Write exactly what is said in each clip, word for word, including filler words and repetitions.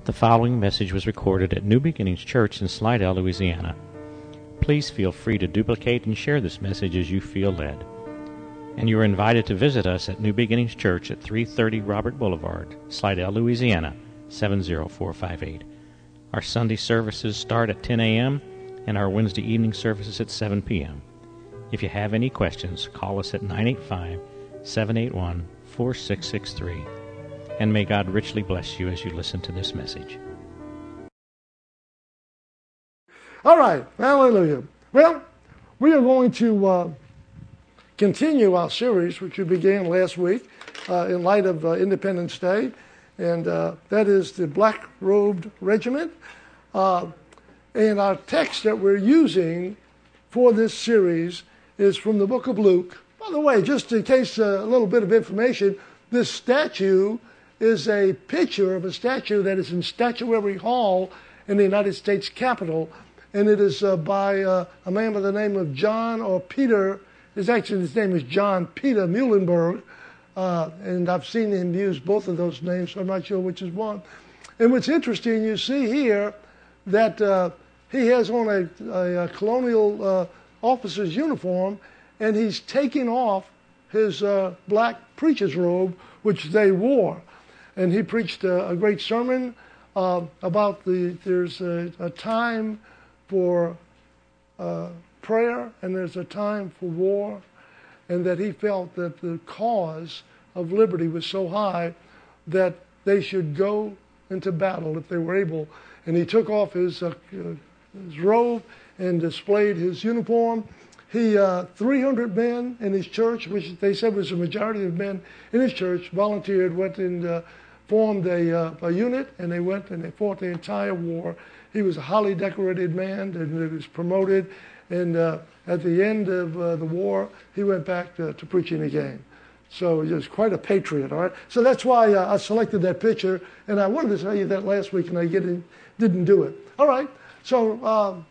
The following message was recorded at New Beginnings Church in Slidell, Louisiana. Please feel free to duplicate and share this message as you feel led. And you are invited to visit us at New Beginnings Church at three thirty Robert Boulevard, Slidell, Louisiana, seven zero four five eight. Our Sunday services start at ten a.m. and our Wednesday evening services at seven p.m. If you have any questions, call us at nine eight five, seven eight one, four six six three. And may God richly bless you as you listen to this message. All right, hallelujah. Well, we are going to uh, continue our series, which we began last week uh, in light of uh, Independence Day, and uh, that is the Black Robed Regiment. Uh, and our text that we're using for this series is from the book of Luke. By the way, just in case uh, a little bit of information, this statue is a picture of a statue that is in Statuary Hall in the United States Capitol, and it is uh, by uh, a man by the name of John or Peter. His actually his name is John Peter Muhlenberg, uh, and I've seen him use both of those names, so I'm not sure which is one. And what's interesting, you see here that uh, he has on a, a, a colonial uh, officer's uniform, and he's taking off his uh, black preacher's robe, which they wore. And he preached a, a great sermon uh, about the there's a, a time for uh, prayer and there's a time for war, and that he felt that the cause of liberty was so high that they should go into battle if they were able. And he took off his, uh, his robe and displayed his uniform. He, uh, three hundred men in his church, which they said was the majority of men in his church, volunteered, went and uh, formed a, uh, a unit, and they went and they fought the entire war. He was a highly decorated man, and he was promoted. And uh, at the end of uh, the war, he went back to, to preaching again. So he was quite a patriot, all right? So that's why uh, I selected that picture, and I wanted to tell you that last week, and I didn't, didn't do it. All right, so um,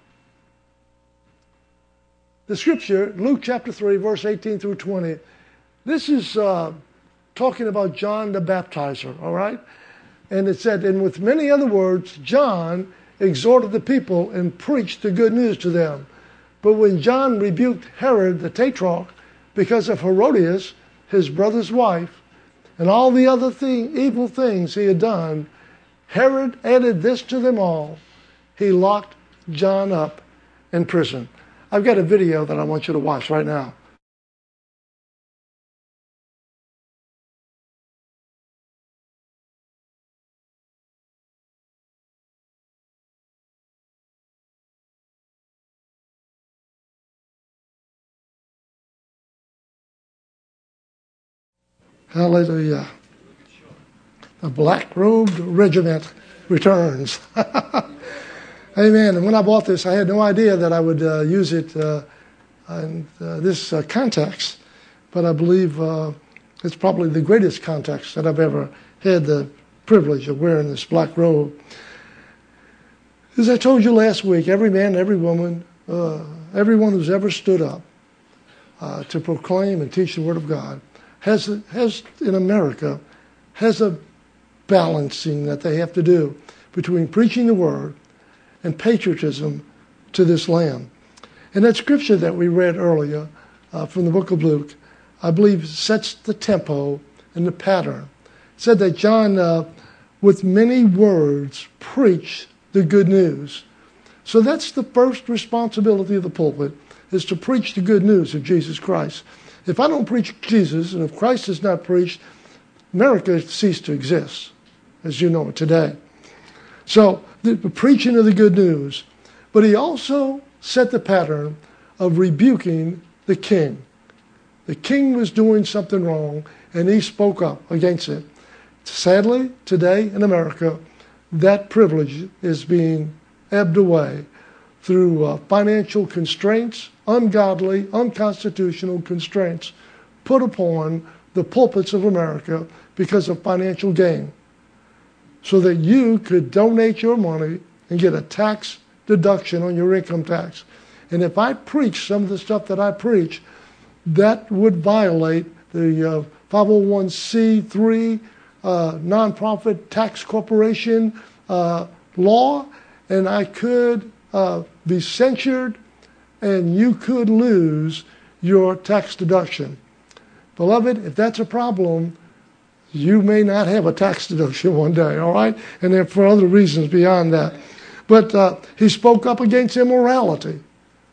the scripture, Luke chapter three, verse eighteen through twenty, this is uh, talking about John the Baptizer, all right? And it said, and with many other words, John exhorted the people and preached the good news to them. But when John rebuked Herod the Tetrarch because of Herodias, his brother's wife, and all the other thing, evil things he had done, Herod added this to them all. He locked John up in prison. I've got a video that I want you to watch right now. Hallelujah. The Black Robed Regiment returns. Amen. And when I bought this, I had no idea that I would uh, use it uh, in uh, this uh, context, but I believe uh, it's probably the greatest context that I've ever had the privilege of wearing this black robe. As I told you last week, every man, every woman, uh, everyone who's ever stood up uh, to proclaim and teach the Word of God has, has in America, has a balancing that they have to do between preaching the Word and patriotism to this land. And that scripture that we read earlier uh, from the book of Luke, I believe sets the tempo and the pattern. It said that John, uh, with many words, preached the good news. So that's the first responsibility of the pulpit, is to preach the good news of Jesus Christ. If I don't preach Jesus, and if Christ is not preached, America ceased to exist, as you know it today. So, the preaching of the good news. But he also set the pattern of rebuking the king. The king was doing something wrong, and he spoke up against it. Sadly, today in America, that privilege is being ebbed away through uh, financial constraints, ungodly, unconstitutional constraints put upon the pulpits of America because of financial gain, so that you could donate your money and get a tax deduction on your income tax. And if I preach some of the stuff that I preach, that would violate the uh, five oh one c three uh, nonprofit tax corporation uh, law, and I could uh, be censured, and you could lose your tax deduction. Beloved, if that's a problem, you may not have a tax deduction one day, all right? And then for other reasons beyond that. But uh, he spoke up against immorality.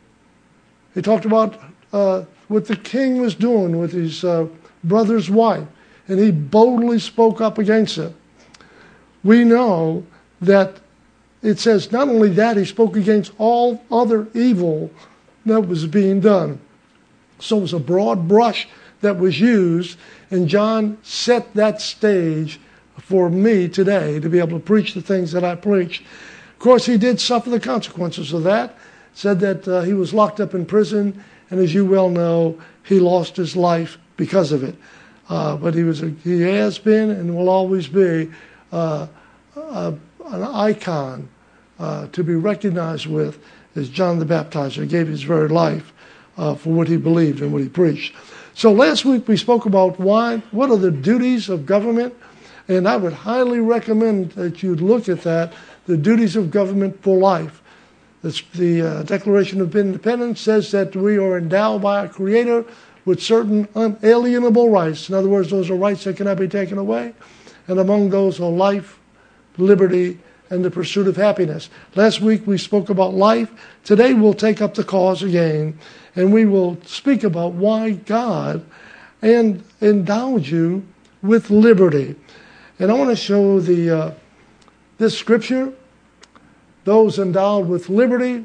He talked about uh, what the king was doing with his uh, brother's wife, and he boldly spoke up against it. We know that it says not only that, he spoke against all other evil that was being done. So it was a broad brush that was used, and John set that stage for me today to be able to preach the things that I preached. Of course, he did suffer the consequences of that. Said that uh, he was locked up in prison, and as you well know, he lost his life because of it. Uh, but he was, a, he has been, and will always be uh, a, an icon uh, to be recognized with, as John the Baptizer gave his very life uh, for what he believed and what he preached. So last week we spoke about why, what are the duties of government, and I would highly recommend that you look at that, the duties of government for life. This, the uh, Declaration of Independence says that we are endowed by our Creator with certain unalienable rights. In other words, those are rights that cannot be taken away. And among those are life, liberty, and the pursuit of happiness. Last week we spoke about life. Today we'll take up the cause again, and we will speak about why God and endowed you with liberty. And I want to show the uh, this scripture. Those endowed with liberty.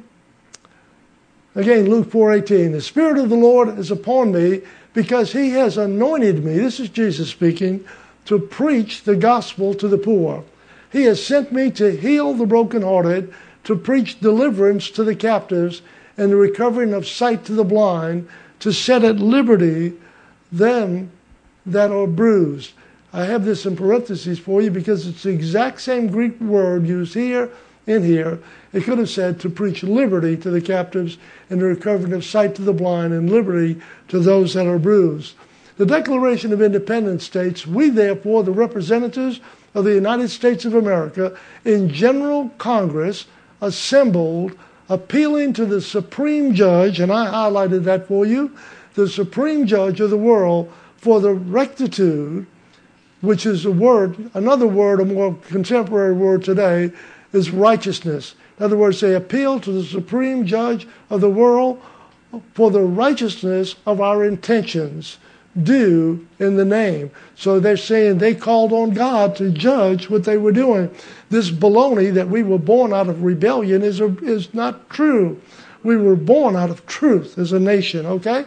Again, Luke four eighteen. The Spirit of the Lord is upon me because he has anointed me, this is Jesus speaking, to preach the gospel to the poor. He has sent me to heal the brokenhearted, to preach deliverance to the captives, and the recovering of sight to the blind, to set at liberty them that are bruised. I have this in parentheses for you because it's the exact same Greek word used here and here. It could have said to preach liberty to the captives and the recovering of sight to the blind and liberty to those that are bruised. The Declaration of Independence states, we therefore, the representatives of the United States of America, in General Congress, assembled, appealing to the Supreme Judge, and I highlighted that for you, the Supreme Judge of the world, for the rectitude, which is a word, another word, a more contemporary word today, is righteousness. In other words, they appeal to the Supreme Judge of the world for the righteousness of our intentions due in the name. So they're saying they called on God to judge what they were doing. This baloney that we were born out of rebellion is, a, is not true. We were born out of truth as a nation, okay?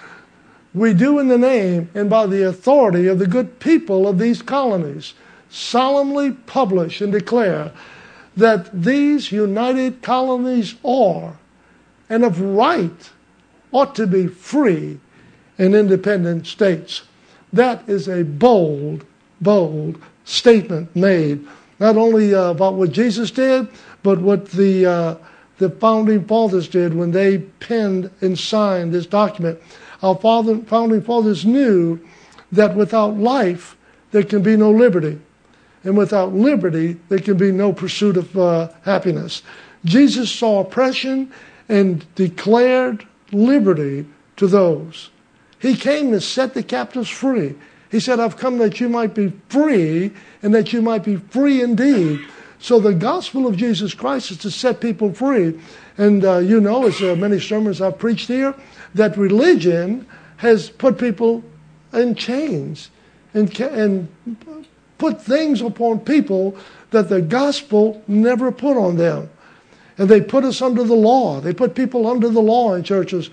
We do in the name and by the authority of the good people of these colonies solemnly publish and declare that these united colonies are, and of right, ought to be free and independent states. That is a bold, bold statement made, not only uh, about what Jesus did, but what the uh, the founding fathers did when they penned and signed this document. Our father, founding fathers knew that without life, there can be no liberty. And without liberty, there can be no pursuit of uh, happiness. Jesus saw oppression and declared liberty to those. He came to set the captives free. He said, I've come that you might be free and that you might be free indeed. So the gospel of Jesus Christ is to set people free. And uh, you know, as uh, many sermons I've preached here, that religion has put people in chains and, and put things upon people that the gospel never put on them. And they put us under the law. They put people under the law in churches.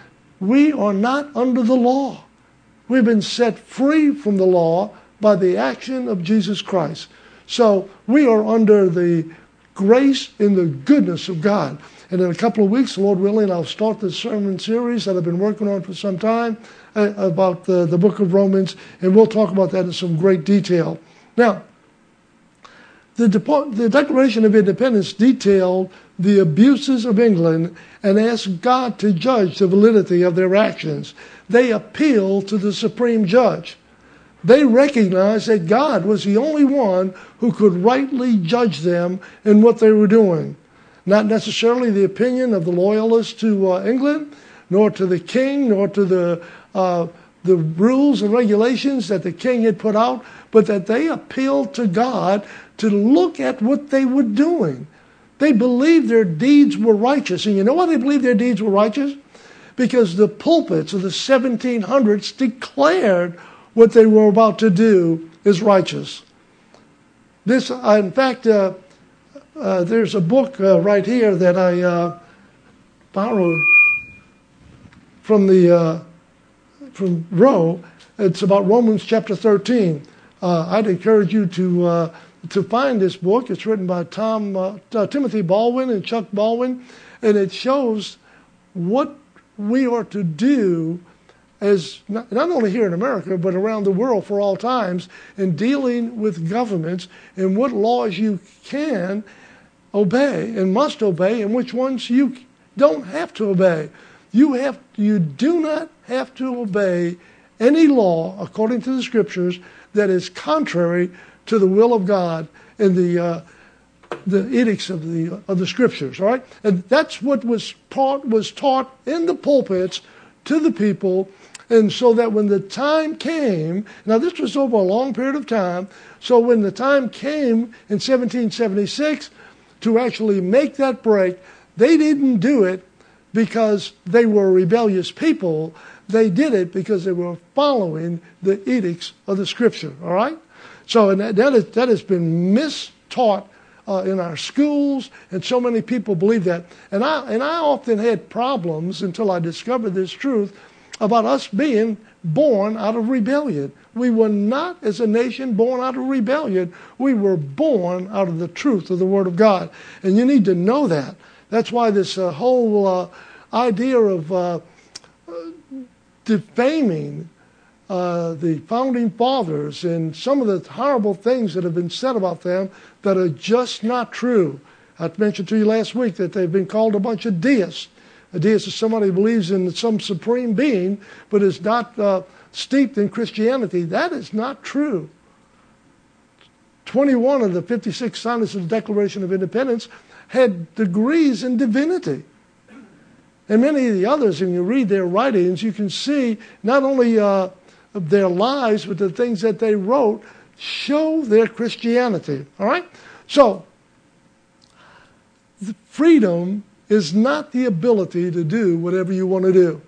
We are not under the law. We've been set free from the law by the action of Jesus Christ. So we are under the grace and the goodness of God. And in a couple of weeks, Lord willing, I'll start the sermon series that I've been working on for some time uh, about the, the book of Romans, and we'll talk about that in some great detail. Now, the, Dep- the Declaration of Independence detailed the abuses of England and asked God to judge the validity of their actions. They appealed to the Supreme Judge. They recognized that God was the only one who could rightly judge them in what they were doing. Not necessarily the opinion of the loyalists to uh, England, nor to the king, nor to the uh, the rules and regulations that the king had put out, but that they appealed to God to look at what they were doing. They believed their deeds were righteous. And you know why they believed their deeds were righteous? Because the pulpits of the seventeen hundreds declared what they were about to do is righteous. This, uh, in fact, uh, uh, there's a book uh, right here that I uh, borrowed from the uh, from Roe. It's about Romans chapter thirteen. Uh, I'd encourage you to uh, to find this book. It's written by Tom uh, uh, Timothy Baldwin and Chuck Baldwin, and it shows what we are to do as not, not only here in America, but around the world for all times in dealing with governments and what laws you can obey and must obey and which ones you don't have to obey. You have, you do not have to obey any law according to the Scriptures that is contrary to the will of God and the uh, the edicts of the of the Scriptures. All right, and that's what was taught was taught in the pulpits to the people. And so that when the time came, now this was over a long period of time, so when the time came in seventeen seventy-six to actually make that break, they didn't do it because they were rebellious people. They did it because they were following the edicts of the Scripture, all right? So and that, that, is, that has been mistaught uh, in our schools, and so many people believe that. And I, and I often had problems until I discovered this truth about us being born out of rebellion. We were not, as a nation, born out of rebellion. We were born out of the truth of the Word of God. And you need to know that. That's why this uh, whole uh, idea of uh, defaming uh, the Founding Fathers and some of the horrible things that have been said about them that are just not true. I mentioned to you last week that they've been called a bunch of deists. A deist is somebody who believes in some supreme being, but is not uh, steeped in Christianity. That is not true. twenty-one of the fifty-six signers of the Declaration of Independence had degrees in divinity. And many of the others, when you read their writings, you can see not only uh, their lives, but the things that they wrote show their Christianity. All right? So, the freedom is not the ability to do whatever you want to do.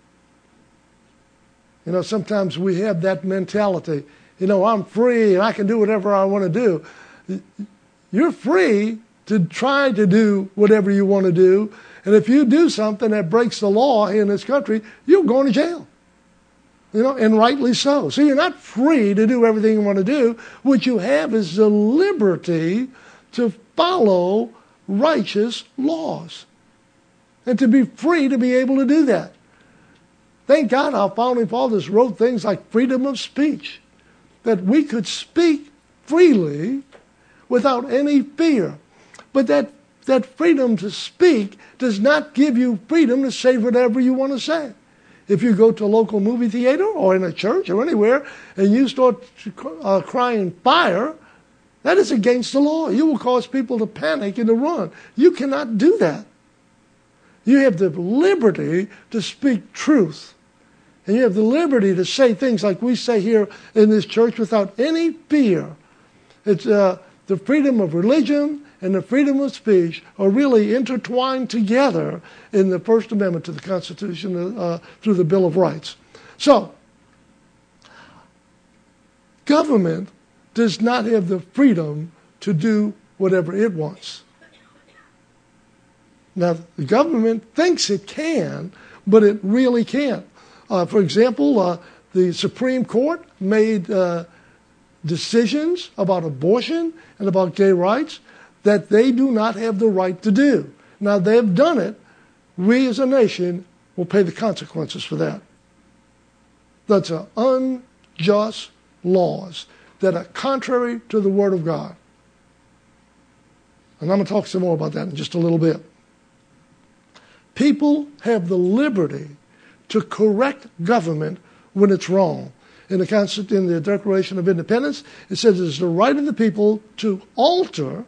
You know, sometimes we have that mentality. You know, I'm free and I can do whatever I want to do. You're free to try to do whatever you want to do. And if you do something that breaks the law in this country, you're going to jail. You know, and rightly so. So you're not free to do everything you want to do. What you have is the liberty to follow righteous laws. And to be free to be able to do that. Thank God our Founding Fathers wrote things like freedom of speech. That we could speak freely without any fear. But that, that freedom to speak does not give you freedom to say whatever you want to say. If you go to a local movie theater or in a church or anywhere and you start uh, crying fire, that is against the law. You will cause people to panic and to run. You cannot do that. You have the liberty to speak truth. And you have the liberty to say things like we say here in this church without any fear. It's uh, the freedom of religion and the freedom of speech are really intertwined together in the First Amendment to the Constitution uh, through the Bill of Rights. So, government does not have the freedom to do whatever it wants. Now, the government thinks it can, but it really can't. Uh, for example, uh, the Supreme Court made uh, decisions about abortion and about gay rights that they do not have the right to do. Now, they've done it. We as a nation will pay the consequences for that. That's uh, unjust laws that are contrary to the Word of God. And I'm going to talk some more about that in just a little bit. People have the liberty to correct government when it's wrong. in the Constit- in the Declaration of Independence. It says it's the right of the people to alter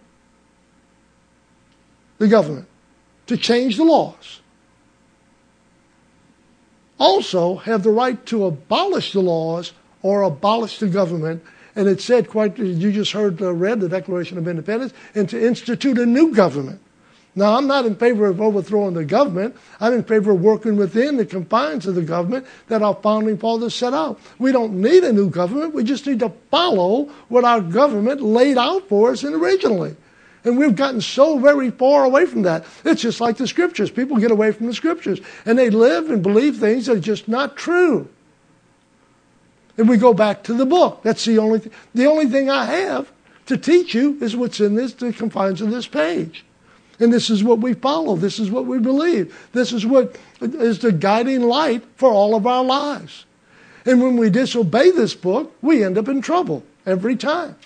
the government, to change the laws. Also have the right to abolish the laws or abolish the government. And it said, quite, you just heard uh, read the Declaration of Independence, and to institute a new government. Now, I'm not in favor of overthrowing the government. I'm in favor of working within the confines of the government that our founding fathers set out. We don't need a new government. We just need to follow what our government laid out for us originally. And we've gotten so very far away from that. It's just like the Scriptures. People get away from the Scriptures, and they live and believe things that are just not true. And we go back to the book. That's the only th- the only thing I have to teach you is what's in this, the confines of this page. And this is what we follow. This is what we believe. This is what is the guiding light for all of our lives. And when we disobey this book, we end up in trouble every time.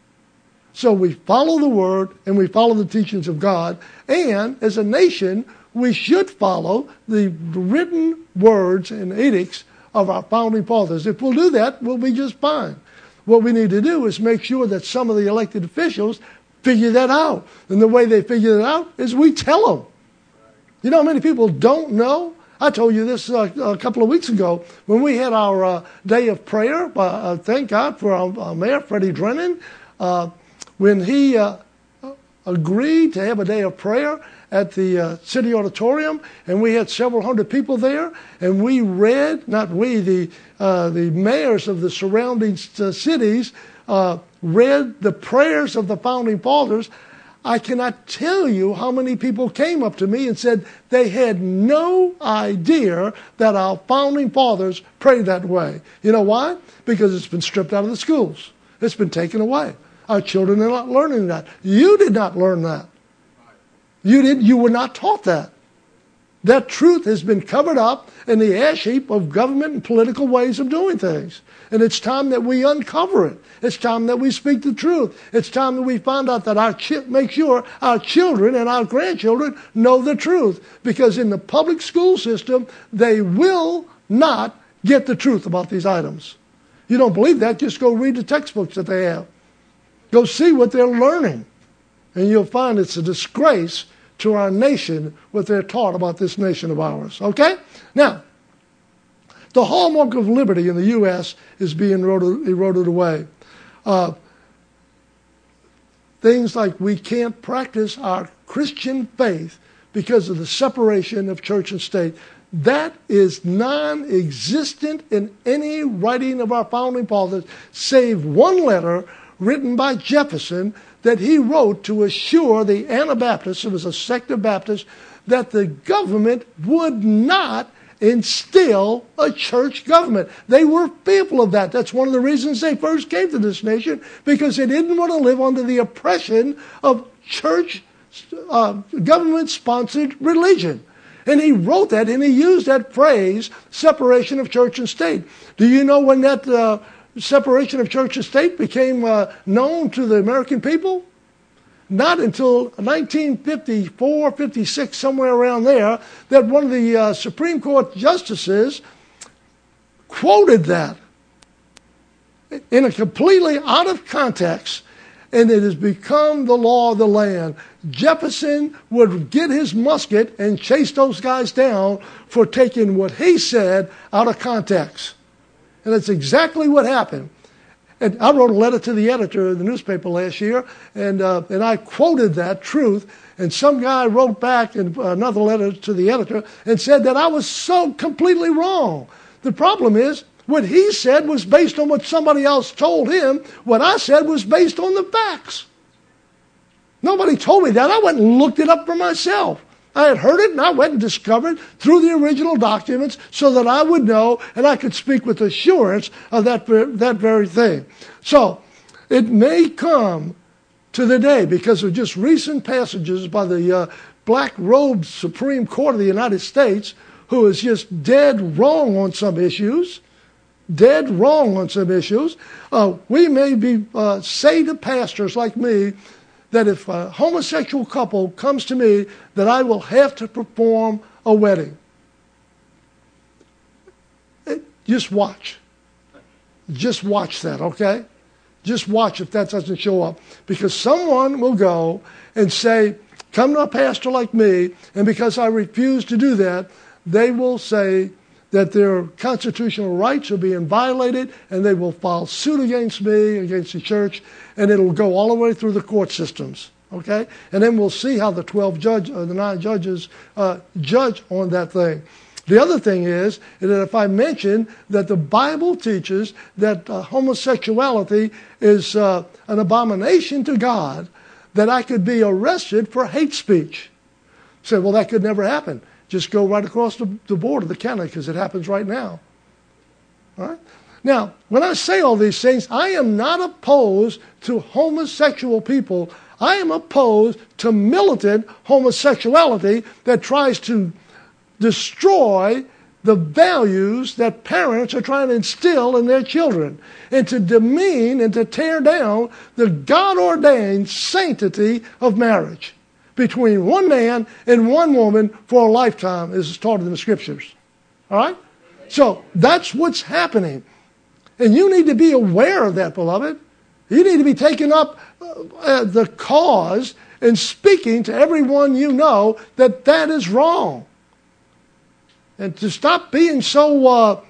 So we follow the Word and we follow the teachings of God. And as a nation, we should follow the written words and edicts of our founding fathers. If we'll do that, we'll be just fine. What we need to do is make sure that some of the elected officials figure that out. And the way they figure it out is we tell them. You know how many people don't know? I told you this uh, a couple of weeks ago when we had our uh, day of prayer. Uh, thank God for our, our Mayor, Freddie Drennan. Uh, when he uh, agreed to have a day of prayer at the uh, city auditorium, and we had several hundred people there, and we read, not we, the uh, the mayors of the surrounding uh, cities uh, read the prayers of the founding fathers. I cannot tell you how many people came up to me and said they had no idea that our founding fathers prayed that way. You know why? Because it's been stripped out of the schools. It's been taken away. Our children are not learning that. You did not learn that. You did. You were not taught that. That truth has been covered up in the ash heap of government and political ways of doing things. And it's time that we uncover it. It's time that we speak the truth. It's time that we find out that our chi- make sure our children and our grandchildren know the truth. Because in the public school system, they will not get the truth about these items. You don't believe that? Just go read the textbooks that they have. Go see what they're learning. And you'll find it's a disgrace to our nation what they're taught about this nation of ours. Okay? Now, the hallmark of liberty in the U S is being eroded, eroded away. Uh, things like we can't practice our Christian faith because of the separation of church and state. That is non-existent in any writing of our founding fathers, save one letter written by Jefferson that he wrote to assure the Anabaptists, it was a sect of Baptists, that the government would not instill a church government. They were fearful of that. That's one of the reasons they first came to this nation, because they didn't want to live under the oppression of church, uh, government-sponsored religion. And he wrote that, and he used that phrase, separation of church and state. Do you know when that uh, separation of church and state became uh, known to the American people? Not until nineteen fifty-four, fifty-six, somewhere around there, that one of the uh, Supreme Court justices quoted that in a completely out of context, and it has become the law of the land. Jefferson would get his musket and chase those guys down for taking what he said out of context. And that's exactly what happened. And I wrote a letter to the editor of the newspaper last year, and uh, and I quoted that truth. And some guy wrote back in another letter to the editor and said that I was so completely wrong. The problem is, what he said was based on what somebody else told him. What I said was based on the facts. Nobody told me that. I went and looked it up for myself. I had heard it, and I went and discovered through the original documents so that I would know and I could speak with assurance of that, that very thing. So it may come to the day, because of just recent passages by the uh, black-robed Supreme Court of the United States, who is just dead wrong on some issues, dead wrong on some issues, uh, we may be uh, say to pastors like me, that if a homosexual couple comes to me, that I will have to perform a wedding. Just watch. Just watch that, okay? Just watch if that doesn't show up. Because someone will go and say, come to a pastor like me, and because I refuse to do that, they will say that their constitutional rights are being violated, and they will file suit against me, against the church, and it'll go all the way through the court systems, okay? And then we'll see how the twelve judge, uh, the nine judges uh, judge on that thing. The other thing is, is that if I mention that the Bible teaches that uh, homosexuality is uh, an abomination to God, that I could be arrested for hate speech. Say, well, that could never happen. Just go right across the, the border, the county, because it happens right now. All right? Now, when I say all these things, I am not opposed to homosexual people. I am opposed to militant homosexuality that tries to destroy the values that parents are trying to instill in their children, and to demean and to tear down the God-ordained sanctity of marriage between one man and one woman for a lifetime, as is taught in the Scriptures. All right? So that's what's happening. And you need to be aware of that, beloved. You need to be taking up uh, the cause and speaking to everyone you know that that is wrong. And to stop being so uh,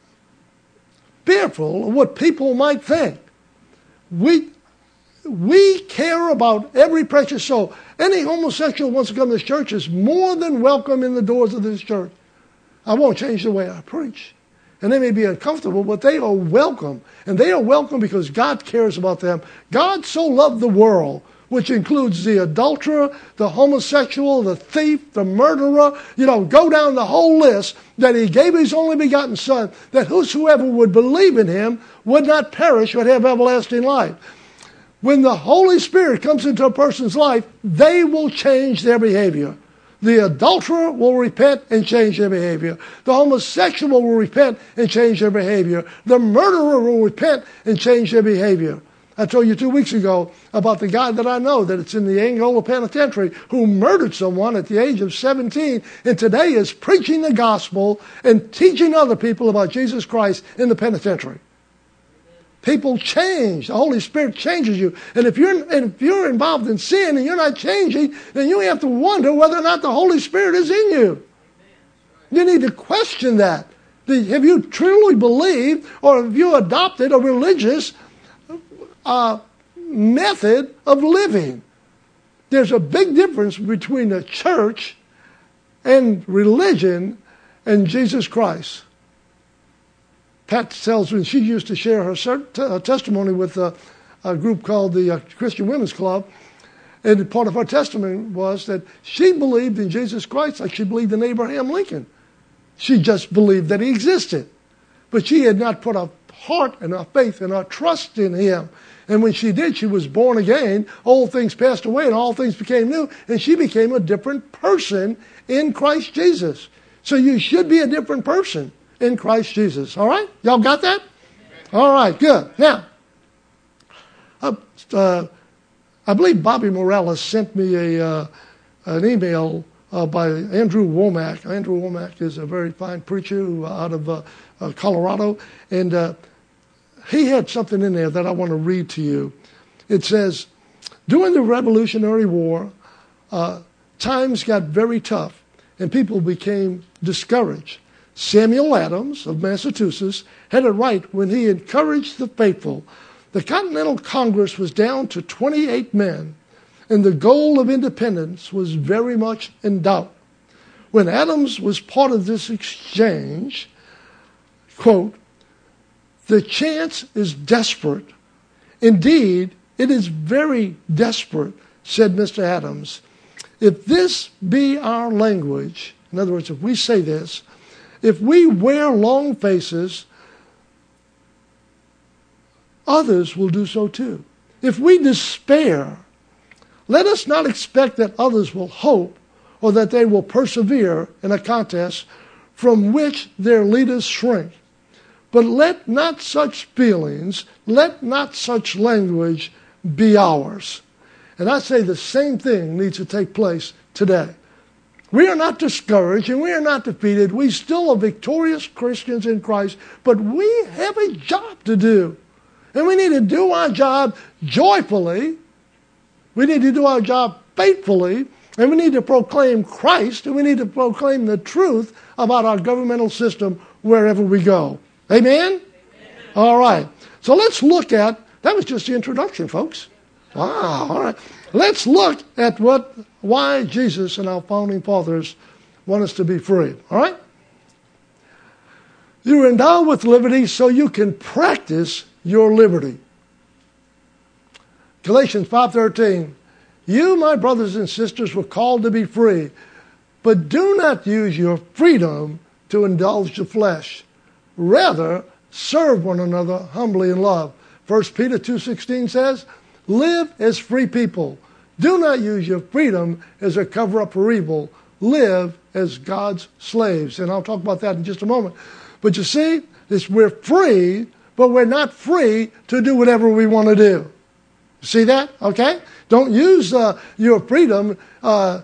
fearful of what people might think. We, we care about every precious soul. Any homosexual who wants to come to this church is more than welcome in the doors of this church. I won't change the way I preach. And they may be uncomfortable, but they are welcome. And they are welcome because God cares about them. God so loved the world, which includes the adulterer, the homosexual, the thief, the murderer. You know, go down the whole list, that he gave his only begotten Son, that whosoever would believe in him would not perish but have everlasting life. When the Holy Spirit comes into a person's life, they will change their behavior. The adulterer will repent and change their behavior. The homosexual will repent and change their behavior. The murderer will repent and change their behavior. I told you two weeks ago about the guy that I know that it's in the Angola Penitentiary who murdered someone at the age of seventeen and today is preaching the gospel and teaching other people about Jesus Christ in the penitentiary. People change. The Holy Spirit changes you. And if you're and if you're involved in sin and you're not changing, then you have to wonder whether or not the Holy Spirit is in you. You need to question that. Have you truly believed, or have you adopted a religious uh, method of living? There's a big difference between the church and religion and Jesus Christ. Pat tells me she used to share her testimony with a, a group called the uh, Christian Women's Club. And part of her testimony was that she believed in Jesus Christ like she believed in Abraham Lincoln. She just believed that he existed. But she had not put her heart and her faith and her trust in him. And when she did, she was born again. Old things passed away and all things became new. And she became a different person in Christ Jesus. So you should be a different person in Christ Jesus. All right? Y'all got that? All right, good. Now, uh, uh, I believe Bobby Morales sent me a uh, an email uh, by Andrew Womack. Andrew Womack is a very fine preacher who, uh, out of uh, uh, Colorado. And uh, he had something in there that I want to read to you. It says, during the Revolutionary War, uh, times got very tough and people became discouraged. Samuel Adams of Massachusetts had it right when he encouraged the faithful. The Continental Congress was down to twenty-eight men, and the goal of independence was very much in doubt. When Adams was part of this exchange, quote, the chance is desperate. Indeed, it is very desperate, said Mister Adams. If this be our language, in other words, if we say this, if we wear long faces, others will do so too. If we despair, let us not expect that others will hope or that they will persevere in a contest from which their leaders shrink. But let not such feelings, let not such language be ours. And I say the same thing needs to take place today. We are not discouraged and we are not defeated. We still are victorious Christians in Christ, but we have a job to do. And we need to do our job joyfully. We need to do our job faithfully. And we need to proclaim Christ. And we need to proclaim the truth about our governmental system wherever we go. Amen? Amen. All right. So let's look at, that was just the introduction, folks. Wow. All right. Let's look at what, why Jesus and our founding fathers want us to be free. All right? You are endowed with liberty so you can practice your liberty. Galatians five thirteen. You, my brothers and sisters, were called to be free, but do not use your freedom to indulge the flesh. Rather, serve one another humbly in love. First Peter two sixteen says, live as free people. Do not use your freedom as a cover-up for evil. Live as God's slaves. And I'll talk about that in just a moment. But you see, this, we're free, but we're not free to do whatever we want to do. See that? Okay? Don't use uh, your freedom uh,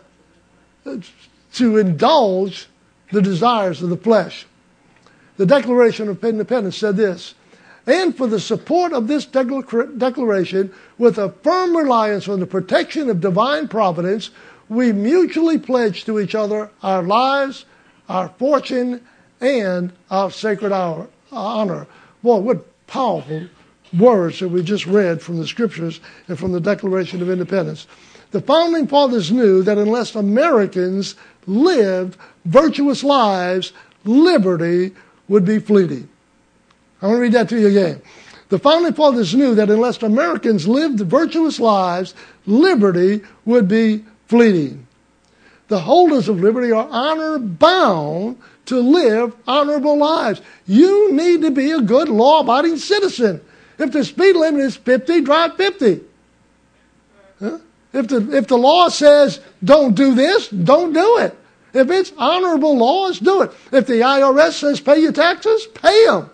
to indulge the desires of the flesh. The Declaration of Independence said this, and for the support of this declaration, with a firm reliance on the protection of divine providence, we mutually pledge to each other our lives, our fortune, and our sacred hour, honor. Boy, what powerful words that we just read from the Scriptures and from the Declaration of Independence. The Founding Fathers knew that unless Americans lived virtuous lives, liberty would be fleeting. I want to read that to you again. The Founding Fathers knew that unless Americans lived virtuous lives, liberty would be fleeting. The holders of liberty are honor-bound to live honorable lives. You need to be a good law-abiding citizen. If the speed limit is fifty, drive fifty. Huh? If the, if the law says don't do this, don't do it. If it's honorable laws, do it. If the I R S says pay your taxes, pay them.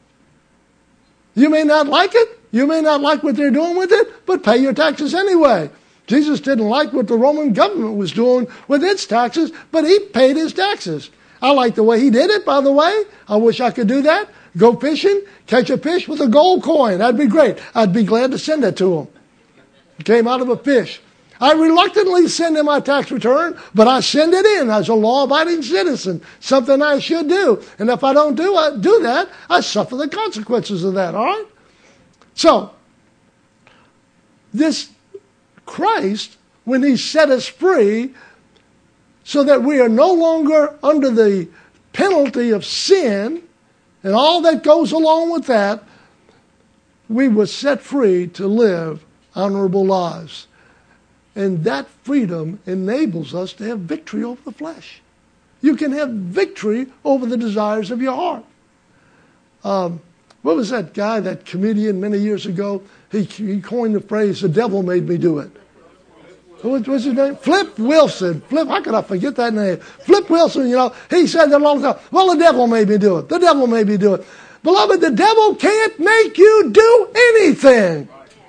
You may not like it. You may not like what they're doing with it, but pay your taxes anyway. Jesus didn't like what the Roman government was doing with its taxes, but he paid his taxes. I like the way he did it, by the way. I wish I could do that. Go fishing, catch a fish with a gold coin. That'd be great. I'd be glad to send it to him. It came out of a fish. I reluctantly send in my tax return, but I send it in as a law-abiding citizen, something I should do. And if I don't do, I do that, I suffer the consequences of that, all right? So, this Christ, when he set us free, so that we are no longer under the penalty of sin and all that goes along with that, we were set free to live honorable lives. And that freedom enables us to have victory over the flesh. You can have victory over the desires of your heart. Um, what was that guy, that comedian many years ago? He, he coined the phrase, the devil made me do it. What was his name? Flip Wilson. Flip, how could I forget that name? Flip Wilson, you know, he said that a long time. Well, the devil made me do it. The devil made me do it. Beloved, the devil can't make you do anything.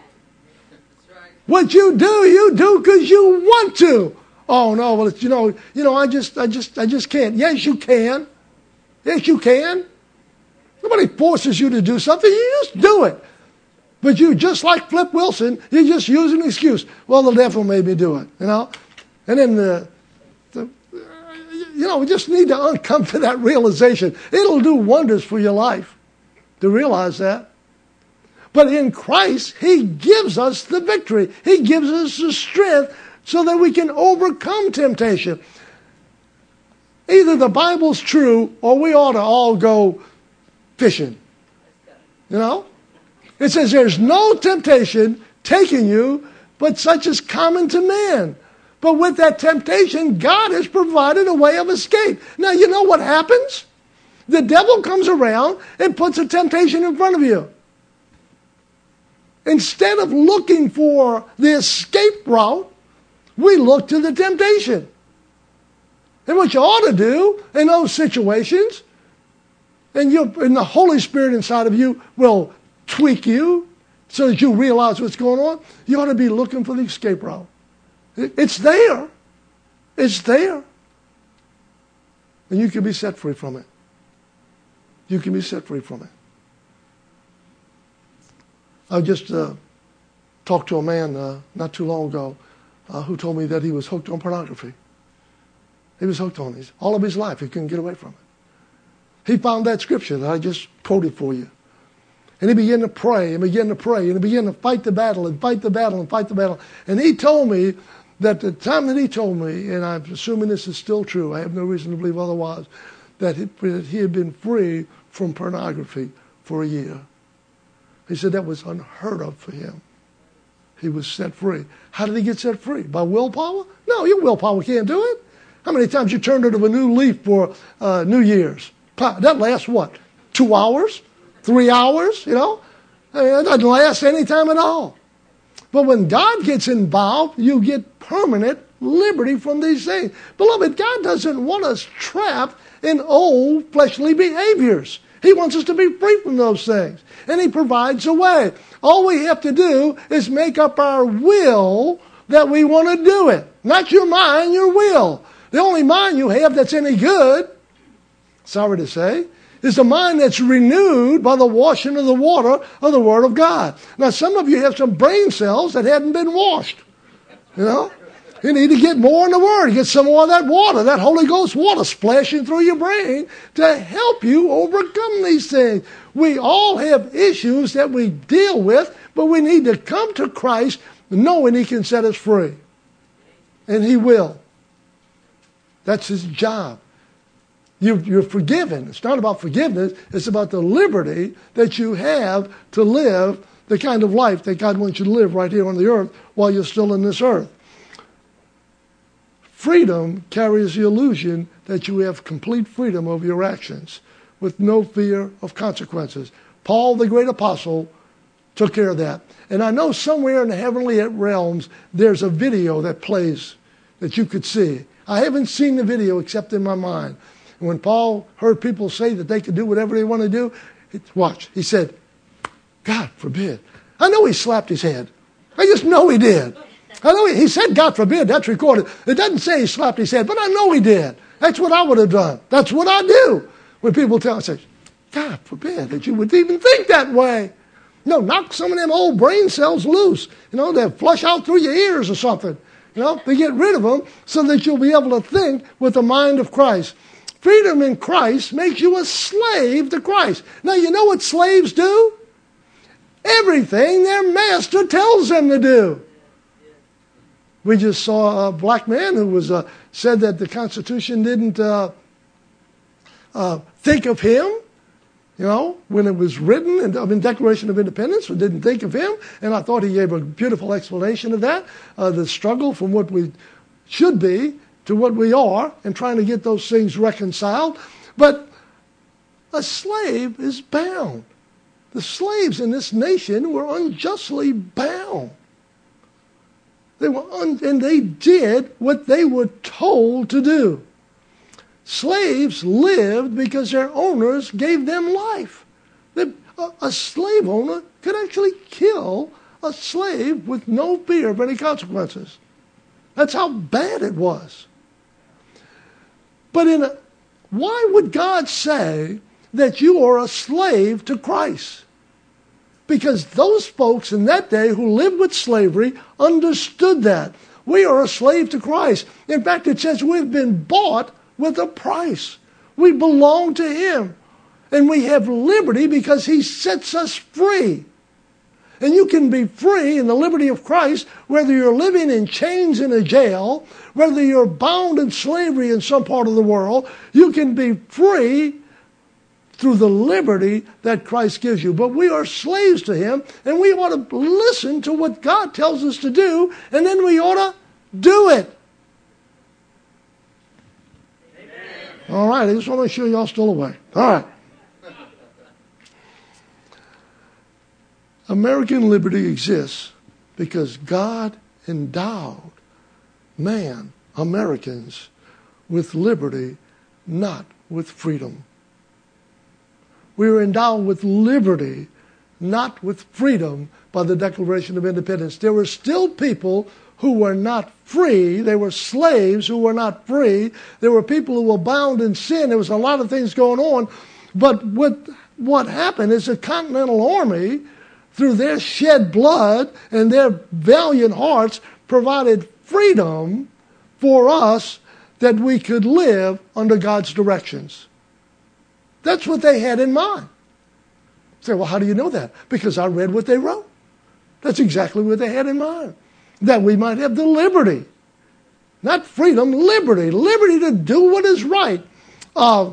What you do, you do because you want to. Oh no, well, it's, you know, you know, I just, I just, I just can't. Yes, you can. Yes, you can. Nobody forces you to do something. You just do it. But you, just like Flip Wilson, you just use an excuse. Well, the devil made me do it, you know. And then the, the you know, we just need to come to that realization. It'll do wonders for your life to realize that. But in Christ, he gives us the victory. He gives us the strength so that we can overcome temptation. Either the Bible's true or we ought to all go fishing. You know? It says there's no temptation taking you, but such is common to man. But with that temptation, God has provided a way of escape. Now, you know what happens? The devil comes around and puts a temptation in front of you. Instead of looking for the escape route, we look to the temptation. And what you ought to do in those situations, and, you, and the Holy Spirit inside of you will tweak you so that you realize what's going on, you ought to be looking for the escape route. It's there. It's there. And you can be set free from it. You can be set free from it. I just uh, talked to a man uh, not too long ago uh, who told me that he was hooked on pornography. He was hooked on it. All of his life, he couldn't get away from it. He found that scripture that I just quoted for you. And he began to pray and began to pray and he began to fight the battle and fight the battle and fight the battle. And he told me that the time that he told me, and I'm assuming this is still true, I have no reason to believe otherwise, that he, that he had been free from pornography for a year. He said that was unheard of for him. He was set free. How did he get set free? By willpower? No, your willpower can't do it. How many times you turned into a new leaf for uh, New Year's? That lasts what? Two hours? Three hours? You know? It doesn't last any time at all. But when God gets involved, you get permanent liberty from these things. Beloved, God doesn't want us trapped in old fleshly behaviors. He wants us to be free from those things. And He provides a way. All we have to do is make up our will that we want to do it. Not your mind, your will. The only mind you have that's any good, sorry to say, is the mind that's renewed by the washing of the water of the Word of God. Now, some of you have some brain cells that hadn't been washed. You know? You need to get more in the Word. Get some more of that water, that Holy Ghost water splashing through your brain to help you overcome these things. We all have issues that we deal with, but we need to come to Christ knowing He can set us free. And He will. That's His job. You, you're forgiven. It's not about forgiveness. It's about the liberty that you have to live the kind of life that God wants you to live right here on the earth while you're still in this earth. Freedom carries the illusion that you have complete freedom over your actions with no fear of consequences. Paul, the great apostle, took care of that. And I know somewhere in the heavenly realms there's a video that plays that you could see. I haven't seen the video except in my mind. And when Paul heard people say that they could do whatever they want to do, watch, he said, God forbid. I know he slapped his head. I just know he did. I know he, he said, God forbid, that's recorded. It doesn't say he slapped his head, but I know he did. That's what I would have done. That's what I do. When people tell me, I say, God forbid that you would even think that way. No, knock some of them old brain cells loose. You know, they flush out through your ears or something. You know, they get rid of them so that you'll be able to think with the mind of Christ. Freedom in Christ makes you a slave to Christ. Now, you know what slaves do? Everything their master tells them to do. We just saw a black man who was uh, said that the Constitution didn't uh, uh, think of him, you know, when it was written in the Declaration of Independence, we didn't think of him. And I thought he gave a beautiful explanation of that, uh, the struggle from what we should be to what we are and trying to get those things reconciled. But a slave is bound. The slaves in this nation were unjustly bound. They were un- and they did what they were told to do. Slaves lived because their owners gave them life. They, a, a slave owner could actually kill a slave with no fear of any consequences. That's how bad it was. But in a, why would God say that you are a slave to Christ? Because those folks in that day who lived with slavery understood that. We are a slave to Christ. In fact, it says we've been bought with a price. We belong to Him. And we have liberty because He sets us free. And you can be free in the liberty of Christ whether you're living in chains in a jail, whether you're bound in slavery in some part of the world. You can be free through the liberty that Christ gives you. But we are slaves to Him, and we ought to listen to what God tells us to do, and then we ought to do it. Amen. All right, I just want to make sure y'all still awake. All right. American liberty exists because God endowed man, Americans, with liberty, not with freedom. We were endowed with liberty, not with freedom, by the Declaration of Independence. There were still people who were not free. They were slaves who were not free. There were people who were bound in sin. There was a lot of things going on. But what, what happened is the Continental Army, through their shed blood and their valiant hearts, provided freedom for us that we could live under God's directions. That's what they had in mind. You say, well, how do you know that? Because I read what they wrote. That's exactly what they had in mind. That we might have the liberty. Not freedom, liberty. Liberty to do what is right. Uh,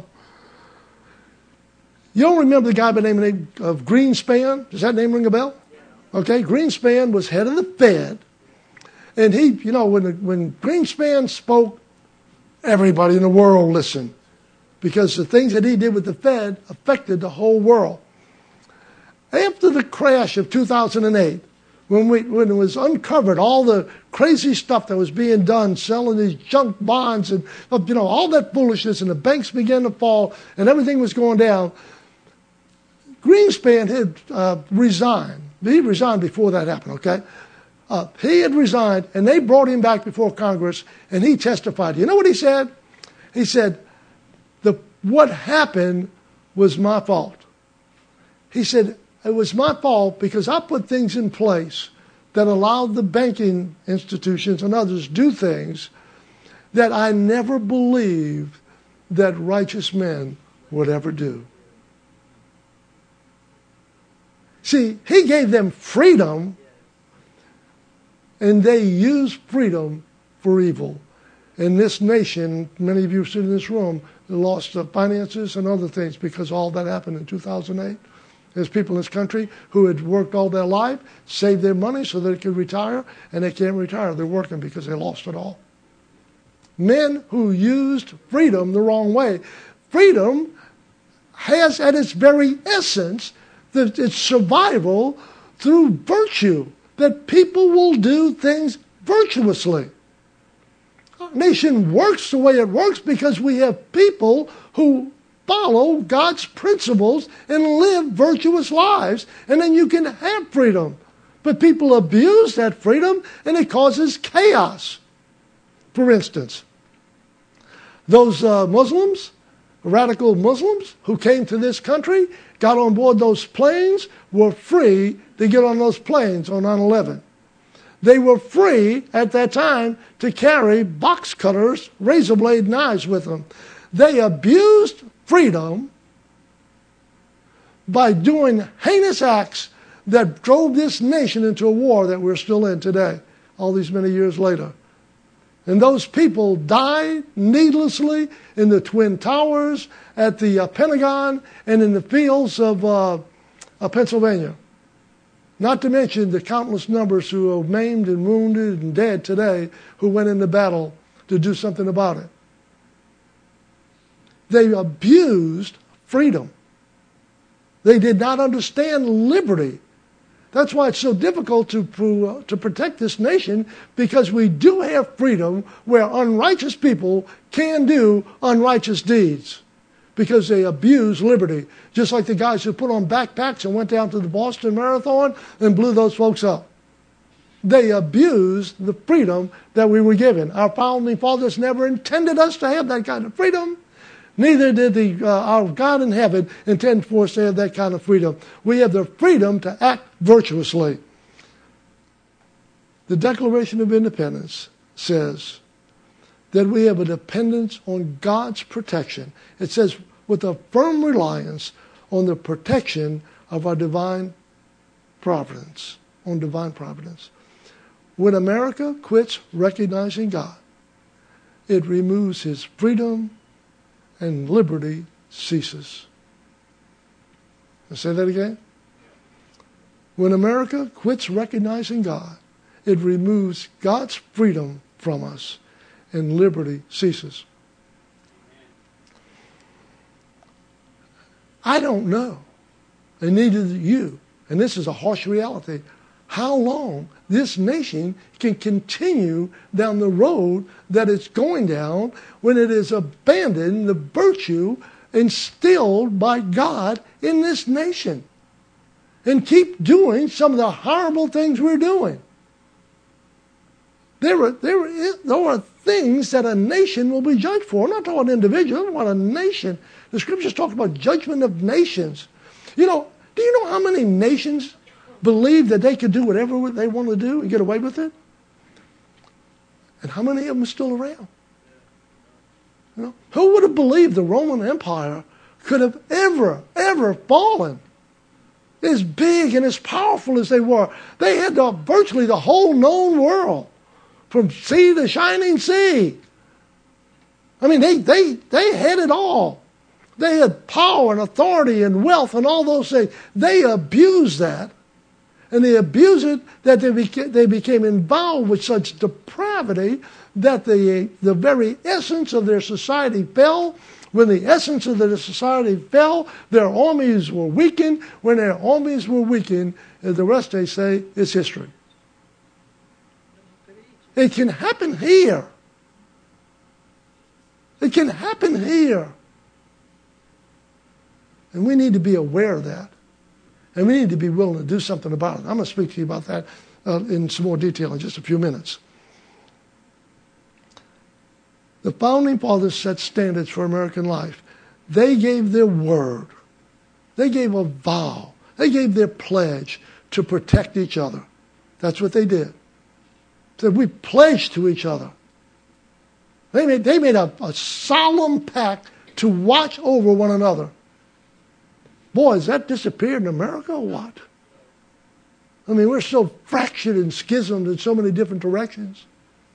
you don't remember the guy by the name of Greenspan? Does that name ring a bell? Okay, Greenspan was head of the Fed. And he, you know, when, when Greenspan spoke, everybody in the world listened. Because the things that he did with the Fed affected the whole world. After the crash of two thousand eight, when, we, when it was uncovered, all the crazy stuff that was being done, selling these junk bonds and, you know, all that foolishness, and the banks began to fall and everything was going down, Greenspan had uh, resigned. He resigned before that happened, okay? Uh, he had resigned, and they brought him back before Congress, and he testified. You know what he said? He said, the, what happened was my fault. He said, it was my fault because I put things in place that allowed the banking institutions and others do things that I never believed that righteous men would ever do. See, he gave them freedom, and they used freedom for evil. In this nation, many of you sit in this room, lost uh, finances and other things because all that happened in two thousand eight. There's people in this country who had worked all their life, saved their money so they could retire, and they can't retire. They're working because they lost it all. Men who used freedom the wrong way. Freedom has at its very essence that it's survival through virtue, that people will do things virtuously. Our nation works the way it works because we have people who follow God's principles and live virtuous lives, and then you can have freedom. But people abuse that freedom, and it causes chaos. For instance, those uh, Muslims, radical Muslims who came to this country, got on board those planes, were free to get on those planes on nine eleven. They were free at that time to carry box cutters, razor blade knives with them. They abused freedom by doing heinous acts that drove this nation into a war that we're still in today, all these many years later. And those people died needlessly in the Twin Towers, at the uh, Pentagon, and in the fields of uh, uh, Pennsylvania. Not to mention the countless numbers who are maimed and wounded and dead today who went into battle to do something about it. They abused freedom. They did not understand liberty. That's why it's so difficult to, uh, to protect this nation, because we do have freedom where unrighteous people can do unrighteous deeds because they abuse liberty. Just like the guys who put on backpacks and went down to the Boston Marathon and blew those folks up. They abused the freedom that we were given. Our founding fathers never intended us to have that kind of freedom. Neither did the, uh, our God in heaven intend for us to have that kind of freedom. We have the freedom to act virtuously. The Declaration of Independence says that we have a dependence on God's protection. It says, with a firm reliance on the protection of our divine providence, on divine providence. When America quits recognizing God, it removes his freedom, and liberty ceases. I'll say that again. When America quits recognizing God, it removes God's freedom from us, and liberty ceases. I don't know, and neither do you, and this is a harsh reality, how long this nation can continue down the road that it's going down when it has abandoned the virtue instilled by God in this nation and keep doing some of the horrible things we're doing. There are, there, is, there are things that a nation will be judged for. I'm not talking about an individual, I'm talking about a nation. The scriptures talk about judgment of nations. You know, do you know how many nations believe that they could do whatever they want to do and get away with it? And how many of them are still around? You know, who would have believed the Roman Empire could have ever, ever fallen? As big and as powerful as they were, they had the, virtually the whole known world. From sea to shining sea. I mean, they, they, they had it all. They had power and authority and wealth and all those things. They abused that. And they abused it that they became, they became involved with such depravity that the, the very essence of their society fell. When the essence of their society fell, their armies were weakened. When their armies were weakened, the rest, they say, is history. It can happen here. It can happen here. And we need to be aware of that. And we need to be willing to do something about it. I'm going to speak to you about that uh, in some more detail in just a few minutes. The Founding Fathers set standards for American life. They gave their word. They gave a vow. They gave their pledge to protect each other. That's what they did. That we pledged to each other. They made, they made a, a solemn pact to watch over one another. Boy, has that disappeared in America or what? I mean, we're so fractured and schismed in so many different directions.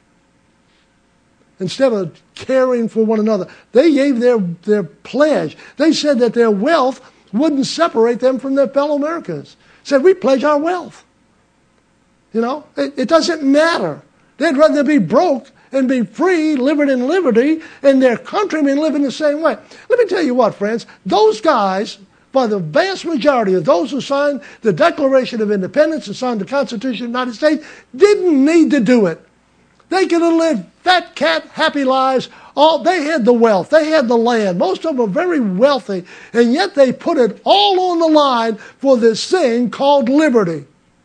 Instead of caring for one another, they gave their, their pledge. They said that their wealth wouldn't separate them from their fellow Americans. Said, we pledge our wealth. You know, it, it doesn't matter. They'd rather be broke and be free, living in liberty, and their countrymen living the same way. Let me tell you what, friends. Those guys, by the vast majority of those who signed the Declaration of Independence and signed the Constitution of the United States, didn't need to do it. They could have lived fat cat happy lives. All, they had the wealth. They had the land. Most of them were very wealthy. And yet they put it all on the line for this thing called liberty.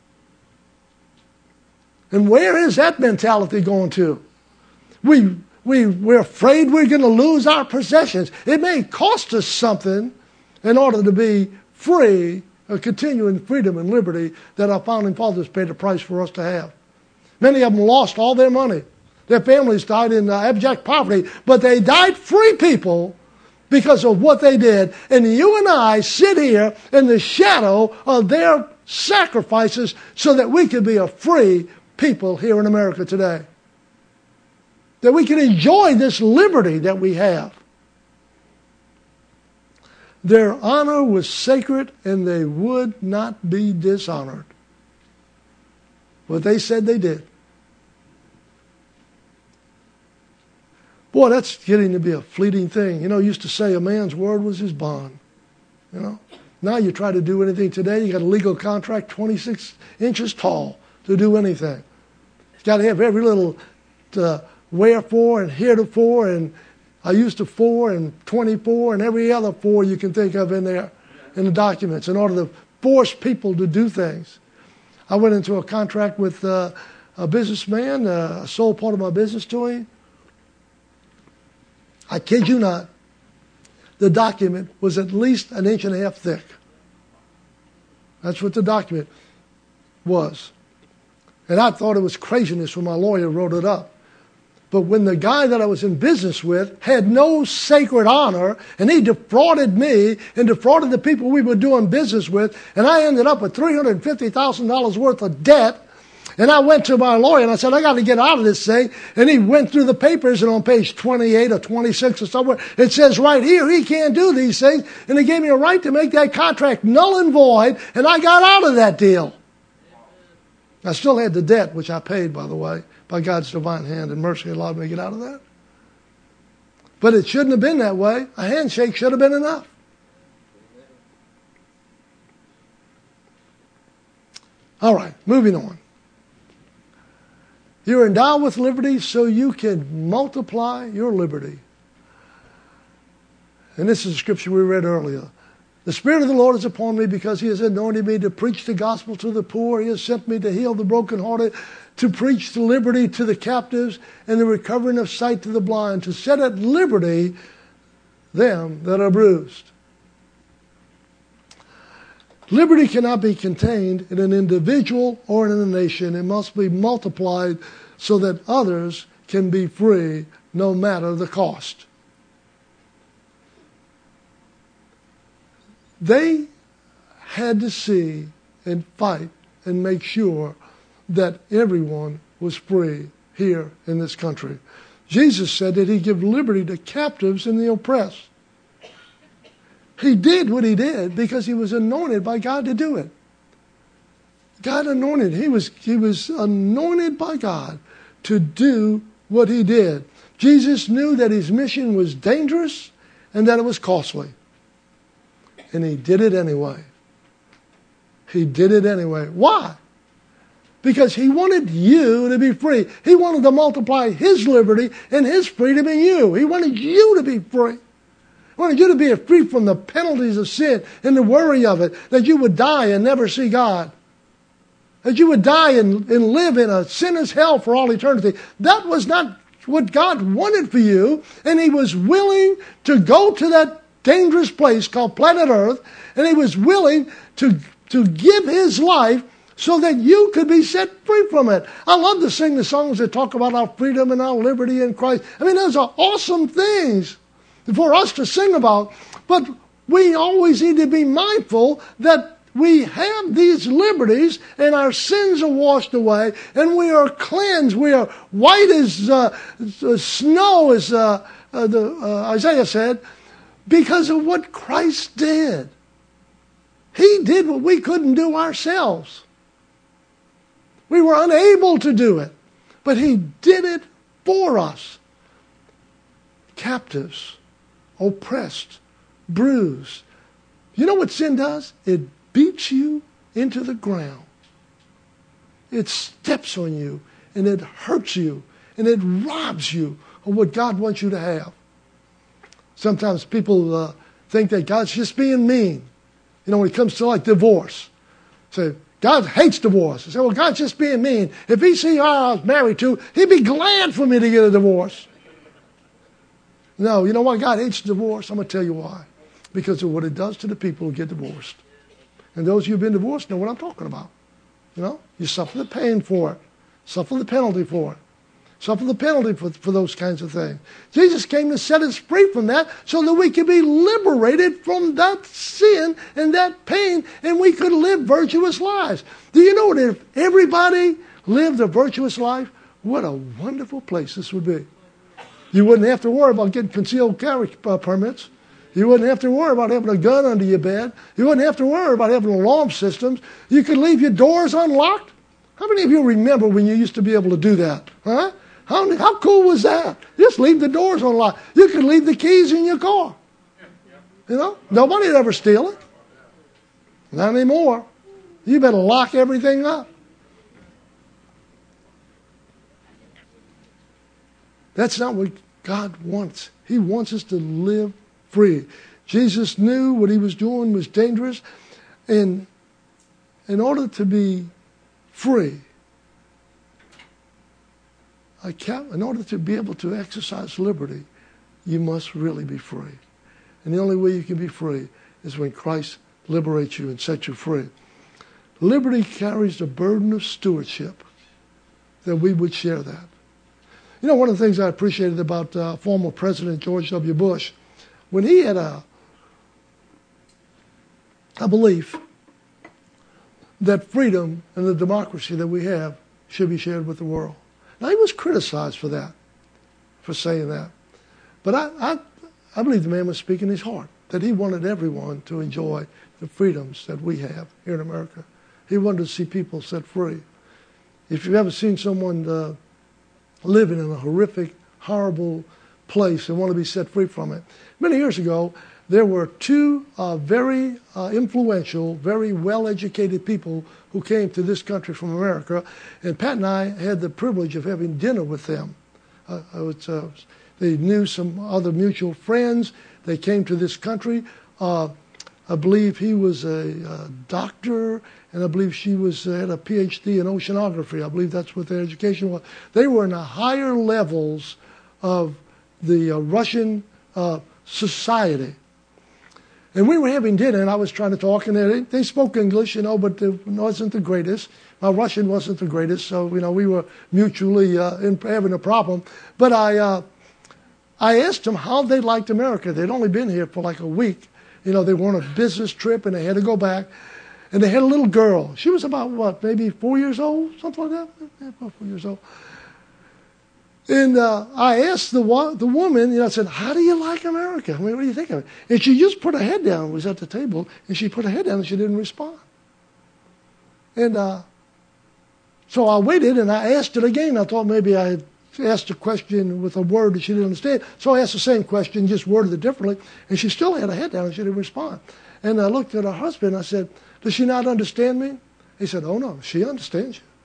And where is that mentality going to? We, we, we're afraid we're going to lose our possessions. It may cost us something in order to be free, a continuing freedom and liberty that our Founding Fathers paid a price for us to have. Many of them lost all their money. Their families died in uh, abject poverty, but they died free people because of what they did. And you and I sit here in the shadow of their sacrifices so that we can be a free people here in America today. That we can enjoy this liberty that we have. Their honor was sacred and they would not be dishonored. What they said they did. Boy, that's getting to be a fleeting thing. You know, used to say a man's word was his bond. You know, now you try to do anything today, you got a legal contract twenty-six inches tall to do anything. You've got to have every little uh, wherefore and heretofore and I used to four and twenty-four and every other four you can think of in there in the documents in order to force people to do things. I went into a contract with uh, a businessman, uh, I sold part of my business to him. I kid you not, the document was at least an inch and a half thick. That's what the document was. And I thought it was craziness when my lawyer wrote it up. But when the guy that I was in business with had no sacred honor, and he defrauded me and defrauded the people we were doing business with, and I ended up with three hundred fifty thousand dollars worth of debt, and I went to my lawyer and I said, I got to get out of this thing. And he went through the papers, and on page twenty-eight or twenty-six or somewhere, it says right here, he can't do these things. And he gave me a right to make that contract null and void, and I got out of that deal. I still had the debt, which I paid, by the way, by God's divine hand and mercy allowed me to get out of that. But it shouldn't have been that way. A handshake should have been enough. All right, moving on. You're endowed with liberty so you can multiply your liberty. And this is a scripture we read earlier. The Spirit of the Lord is upon me because He has anointed me to preach the gospel to the poor. He has sent me to heal the brokenhearted, to preach liberty to the captives and the recovering of sight to the blind, to set at liberty them that are bruised. Liberty cannot be contained in an individual or in a nation. It must be multiplied so that others can be free no matter the cost. They had to see and fight and make sure that everyone was free here in this country. Jesus said that he'd give liberty to captives and the oppressed. He did what he did because he was anointed by God to do it. God anointed. He was, he was anointed by God to do what he did. Jesus knew that his mission was dangerous and that it was costly. And he did it anyway. He did it anyway. Why? Because he wanted you to be free. He wanted to multiply his liberty and his freedom in you. He wanted you to be free. He wanted you to be free from the penalties of sin and the worry of it, that you would die and never see God. That you would die and, and live in a sinner's hell for all eternity. That was not what God wanted for you. And he was willing to go to that dangerous place called planet Earth. And he was willing to, to give his life so that you could be set free from it. I love to sing the songs that talk about our freedom and our liberty in Christ. I mean, those are awesome things for us to sing about. But we always need to be mindful that we have these liberties and our sins are washed away and we are cleansed. We are white as uh, snow, as uh, uh, the, uh, Isaiah said, because of what Christ did. He did what we couldn't do ourselves. We were unable to do it, but he did it for us. Captives, oppressed, bruised. You know what sin does? It beats you into the ground. It steps on you and it hurts you and it robs you of what God wants you to have. Sometimes people uh, think that God's just being mean. You know, when it comes to like divorce. Say, God hates divorce. I say, well, God's just being mean. If he see who I was married to, he'd be glad for me to get a divorce. No, you know why God hates divorce? I'm going to tell you why. Because of what it does to the people who get divorced. And those of you who've been divorced know what I'm talking about. You know, you suffer the pain for it. Suffer the penalty for it. Suffer the penalty for, for those kinds of things. Jesus came to set us free from that so that we could be liberated from that sin and that pain and we could live virtuous lives. Do you know that if everybody lived a virtuous life, what a wonderful place this would be. You wouldn't have to worry about getting concealed carry uh, permits. You wouldn't have to worry about having a gun under your bed. You wouldn't have to worry about having alarm systems. You could leave your doors unlocked. How many of you remember when you used to be able to do that? Huh? How, how cool was that? Just leave the doors unlocked. You could leave the keys in your car. You know, nobody would ever steal it. Not anymore. You better lock everything up. That's not what God wants. He wants us to live free. Jesus knew what he was doing was dangerous. And in order to be free, I can't, in order to be able to exercise liberty, you must really be free. And the only way you can be free is when Christ liberates you and sets you free. Liberty carries the burden of stewardship, that we would share that. You know, one of the things I appreciated about uh, former President George W. Bush, when he had a, a belief that freedom and the democracy that we have should be shared with the world. Now, he was criticized for that, for saying that. But I, I, I believe the man was speaking his heart, that he wanted everyone to enjoy the freedoms that we have here in America. He wanted to see people set free. If you've ever seen someone uh, living in a horrific, horrible place and want to be set free from it. Many years ago, there were two uh, very uh, influential, very well-educated people who came to this country from America, and Pat and I had the privilege of having dinner with them. Uh, was, uh, they knew some other mutual friends. They came to this country. Uh, I believe he was a, a doctor, and I believe she was uh, had a P H D in oceanography. I believe that's what their education was. They were in the higher levels of the uh, Russian uh, society. And we were having dinner, and I was trying to talk, and they, they spoke English, you know, but it wasn't the greatest. My Russian wasn't the greatest, so, you know, we were mutually uh, in, having a problem. But I uh, I asked them how they liked America. They'd only been here for like a week. You know, they were on a business trip, and they had to go back. And they had a little girl. She was about, what, maybe four years old? Something like that? Yeah, about four years old. And uh, I asked the the woman, you know, I said, how do you like America? I mean, what do you think of it? And she just put her head down, was at the table, and she put her head down and she didn't respond. And uh, so I waited and I asked it again. I thought maybe I had asked a question with a word that she didn't understand. So I asked the same question, just worded it differently, and she still had her head down and she didn't respond. And I looked at her husband and I said, does she not understand me? He said, oh no, she understands you.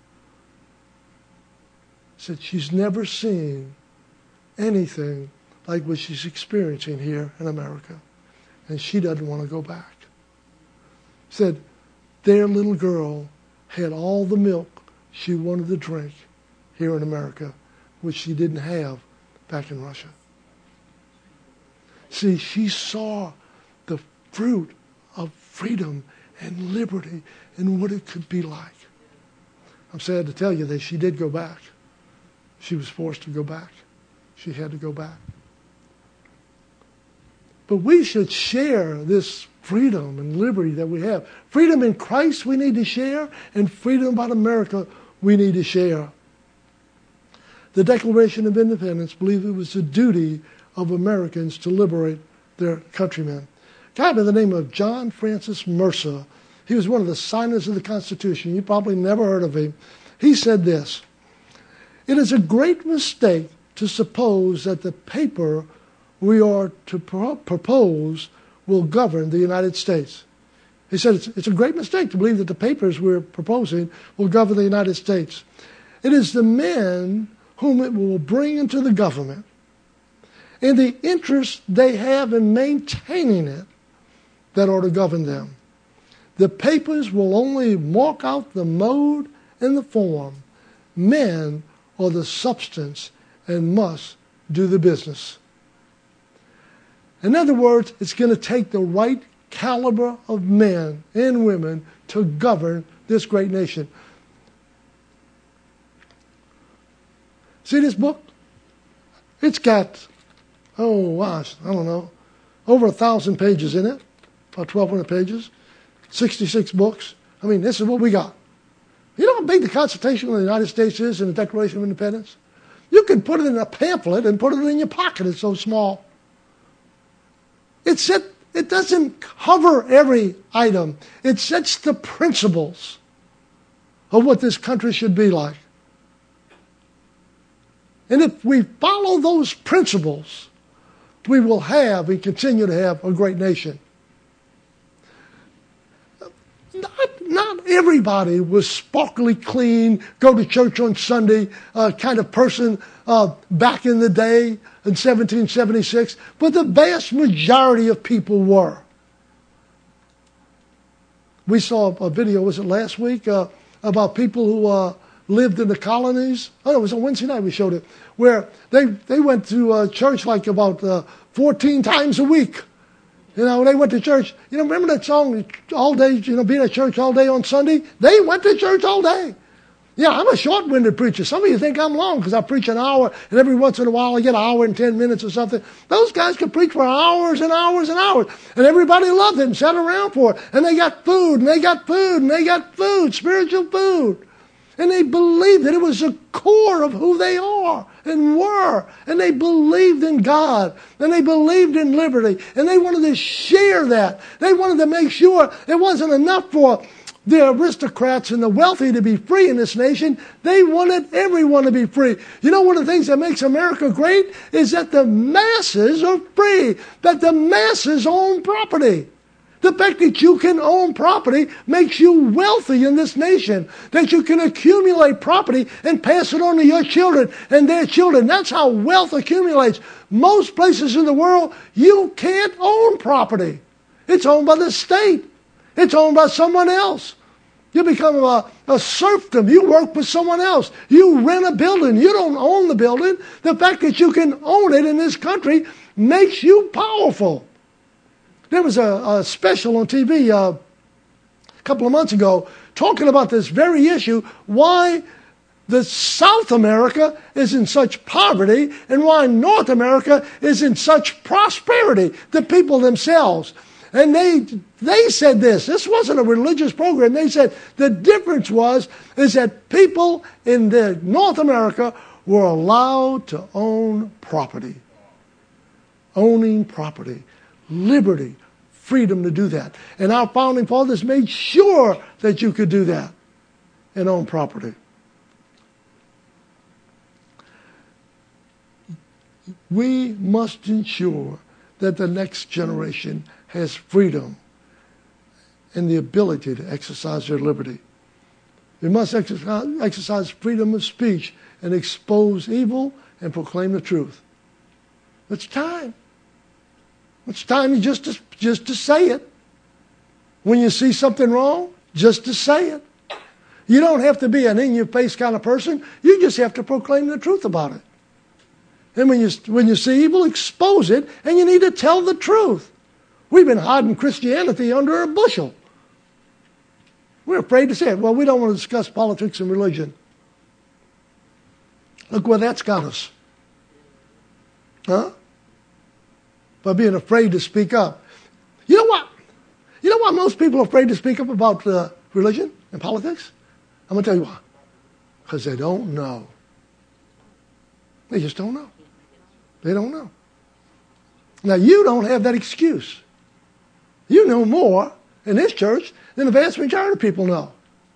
Said she's never seen anything like what she's experiencing here in America, and she doesn't want to go back. Said their little girl had all the milk she wanted to drink here in America, which she didn't have back in Russia. See, she saw the fruit of freedom and liberty and what it could be like. I'm sad to tell you that she did go back. She was forced to go back. She had to go back. But we should share this freedom and liberty that we have. Freedom in Christ we need to share, and freedom about America we need to share. The Declaration of Independence believed it was the duty of Americans to liberate their countrymen. A guy by the name of John Francis Mercer, he was one of the signers of the Constitution. You probably never heard of him. He said this: it is a great mistake to suppose that the paper we are to pro- propose will govern the United States. He said it's, it's a great mistake to believe that the papers we're proposing will govern the United States. It is the men whom it will bring into the government and the interest they have in maintaining it that are to govern them. The papers will only mark out the mode and the form. Men are the substance and must do the business. In other words, it's going to take the right caliber of men and women to govern this great nation. See this book? It's got, oh gosh, I don't know, over a thousand pages in it, about twelve hundred pages, sixty-six books. I mean, this is what we got. You know how big the Constitution of the United States is and the Declaration of Independence? You can put it in a pamphlet and put it in your pocket. It's so small. It set, it doesn't cover every item. It sets the principles of what this country should be like. And if we follow those principles, we will have and continue to have a great nation. Not, not everybody was sparkly clean, go to church on Sunday uh, kind of person uh, back in the day in seventeen seventy-six, but the vast majority of people were. We saw a video, was it last week, uh, about people who uh, lived in the colonies. Oh, it was on Wednesday night we showed it, where they, they went to uh, church like about uh, fourteen times a week. You know, they went to church. You know, remember that song, all day, you know, being at church all day on Sunday? They went to church all day. Yeah, I'm a short-winded preacher. Some of you think I'm long because I preach an hour, and every once in a while I get an hour and ten minutes or something. Those guys could preach for hours and hours and hours, and everybody loved it and sat around for it. And they got food, and they got food, and they got food, spiritual food. And they believed that it was the core of who they are and were. And they believed in God. And they believed in liberty. And they wanted to share that. They wanted to make sure it wasn't enough for the aristocrats and the wealthy to be free in this nation. They wanted everyone to be free. You know, one of the things that makes America great is that the masses are free. That the masses own property. The fact that you can own property makes you wealthy in this nation. That you can accumulate property and pass it on to your children and their children. That's how wealth accumulates. Most places in the world, you can't own property. It's owned by the state. It's owned by someone else. You become a, a serfdom. You work for someone else. You rent a building. You don't own the building. The fact that you can own it in this country makes you powerful. There was a, a special on T V uh, a couple of months ago talking about this very issue, why the South America is in such poverty and why North America is in such prosperity, the people themselves. And they they said this. This wasn't a religious program. They said the difference was is that people in the North America were allowed to own property. Owning property. Liberty. Freedom to do that. And our founding fathers made sure that you could do that and own property. We must ensure that the next generation has freedom and the ability to exercise their liberty. We must exercise, exercise freedom of speech and expose evil and proclaim the truth. It's time. It's time just to, just to say it. When you see something wrong, just to say it. You don't have to be an in-your-face kind of person. You just have to proclaim the truth about it. And when you, when you see evil, expose it, and you need to tell the truth. We've been hiding Christianity under a bushel. We're afraid to say it. Well, we don't want to discuss politics and religion. Look where that's got us. Huh? By being afraid to speak up. You know what? You know why most people are afraid to speak up about uh, religion and politics? I'm going to tell you why. Because they don't know. They just don't know. They don't know. Now, you don't have that excuse. You know more in this church than the vast majority of people know.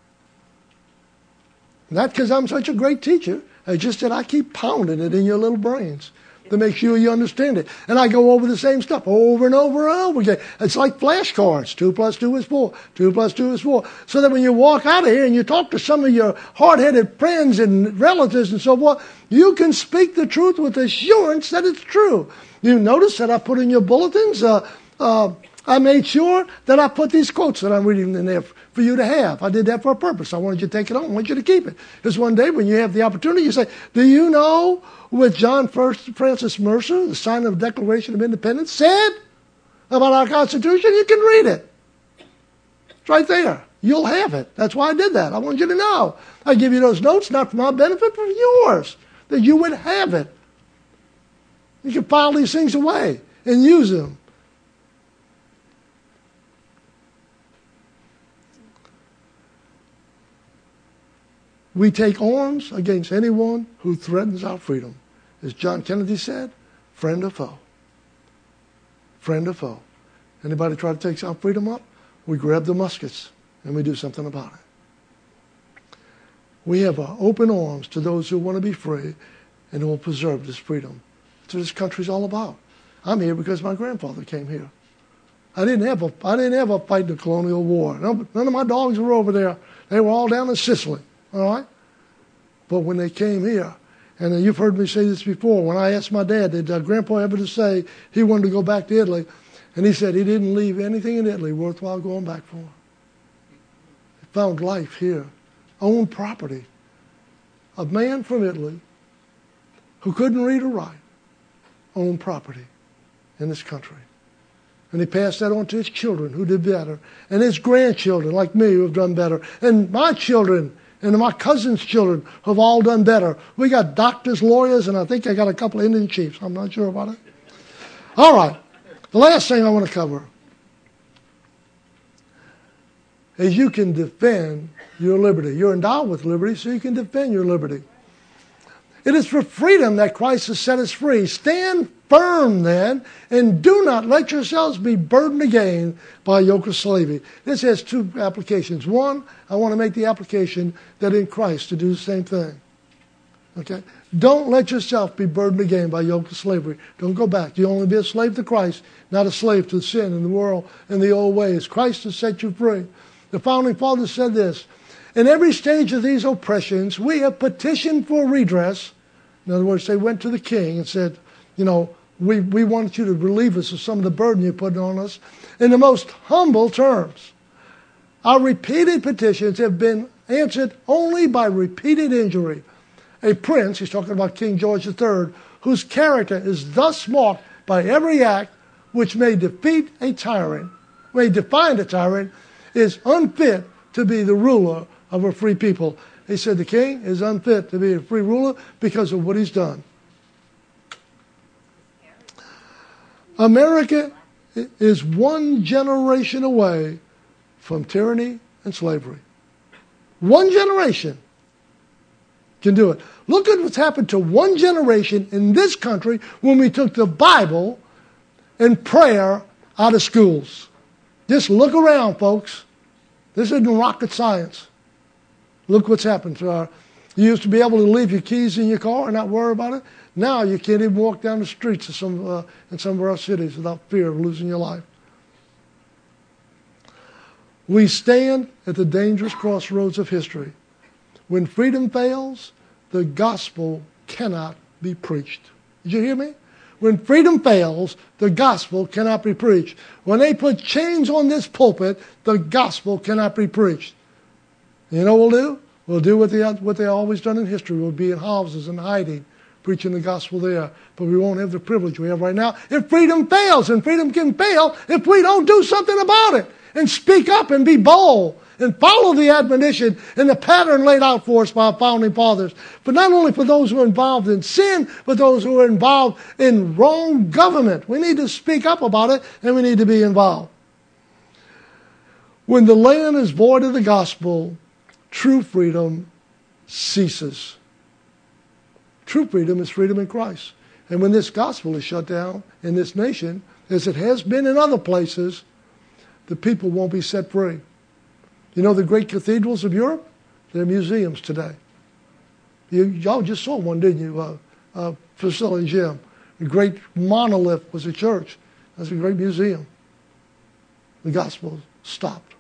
Not because I'm such a great teacher. It's just that I keep pounding it in your little brains to make sure you understand it. And I go over the same stuff over and over and over again. It's like flashcards. Two plus two is four. Two plus two is four. So that when you walk out of here and you talk to some of your hard-headed friends and relatives and so forth, you can speak the truth with assurance that it's true. You notice that I put in your bulletins, uh, uh, I made sure that I put these quotes that I'm reading in there for you to have. I did that for a purpose. I wanted you to take it home. I want you to keep it. Because one day when you have the opportunity, you say, do you know what John Francis Mercer, the sign of the Declaration of Independence, said about our Constitution? You can read it. It's right there. You'll have it. That's why I did that. I want you to know. I give you those notes not for my benefit, but for yours, that you would have it. You can file these things away and use them. We take arms against anyone who threatens our freedom. As John Kennedy said, friend or foe. Friend or foe. Anybody try to take our freedom up? We grab the muskets and we do something about it. We have uh, open arms to those who want to be free and who will preserve this freedom. That's what this country's all about. I'm here because my grandfather came here. I didn't have a, I didn't have a fight in the colonial war. None of my dogs were over there. They were all down in Sicily. All right? But when they came here, and you've heard me say this before, when I asked my dad, did uh, Grandpa ever to say he wanted to go back to Italy? And he said he didn't leave anything in Italy worthwhile going back for. He found life here, owned property. A man from Italy who couldn't read or write owned property in this country. And he passed that on to his children who did better, and his grandchildren like me who have done better, and my children and my cousin's children have all done better. We got doctors, lawyers, and I think I got a couple of Indian chiefs. I'm not sure about it. All right. The last thing I want to cover is you can defend your liberty. You're endowed with liberty, so you can defend your liberty. It is for freedom that Christ has set us free. Stand firm then, and do not let yourselves be burdened again by a yoke of slavery. This has two applications. One, I want to make the application that in Christ to do the same thing. Okay? Don't let yourself be burdened again by a yoke of slavery. Don't go back. You only be a slave to Christ, not a slave to sin in the world and the old ways. Christ has set you free. The founding fathers said this, in every stage of these oppressions, we have petitioned for redress. In other words, they went to the king and said, you know, we, we want you to relieve us of some of the burden you're putting on us in the most humble terms. Our repeated petitions have been answered only by repeated injury. A prince, he's talking about King George the Third, whose character is thus marked by every act which may defeat a tyrant, may define a tyrant, is unfit to be the ruler of a free people. He said the king is unfit to be a free ruler because of what he's done. America is one generation away from tyranny and slavery. One generation can do it. Look at what's happened to one generation in this country when we took the Bible and prayer out of schools. Just look around, folks. This isn't rocket science. Look what's happened to our... You used to be able to leave your keys in your car and not worry about it. Now you can't even walk down the streets of some, uh, in some of our cities without fear of losing your life. We stand at the dangerous crossroads of history. When freedom fails, the gospel cannot be preached. Did you hear me? When freedom fails, the gospel cannot be preached. When they put chains on this pulpit, the gospel cannot be preached. You know what we'll do? We'll do what they what they always done in history. We'll be in houses and hiding, preaching the gospel there. But we won't have the privilege we have right now if freedom fails. And freedom can fail if we don't do something about it and speak up and be bold and follow the admonition and the pattern laid out for us by our founding fathers. But not only for those who are involved in sin, but those who are involved in wrong government. We need to speak up about it, and we need to be involved. When the land is void of the gospel, true freedom ceases. True freedom is freedom in Christ. And when this gospel is shut down in this nation, as it has been in other places, the people won't be set free. You know the great cathedrals of Europe? They're museums today. You, y'all just saw one, didn't you, uh, uh, Priscilla and Jim? The great monolith was a church. That's a great museum. The gospel stopped.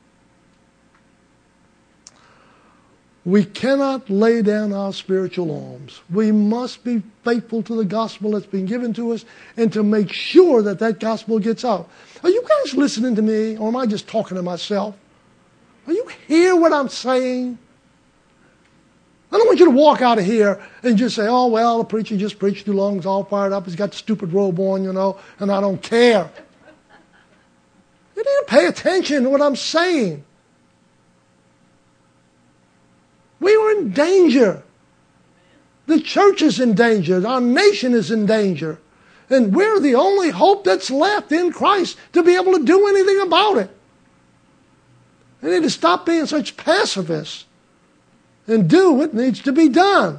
We cannot lay down our spiritual arms. We must be faithful to the gospel that's been given to us and to make sure that that gospel gets out. Are you guys listening to me, or am I just talking to myself? Are you hear what I'm saying? I don't want you to walk out of here and just say, oh, well, the preacher just preached too long, he's all fired up, he's got the stupid robe on, you know, and I don't care. You need to pay attention to what I'm saying. We are in danger. The church is in danger. Our nation is in danger. And we're the only hope that's left in Christ to be able to do anything about it. We need to stop being such pacifists and do what needs to be done.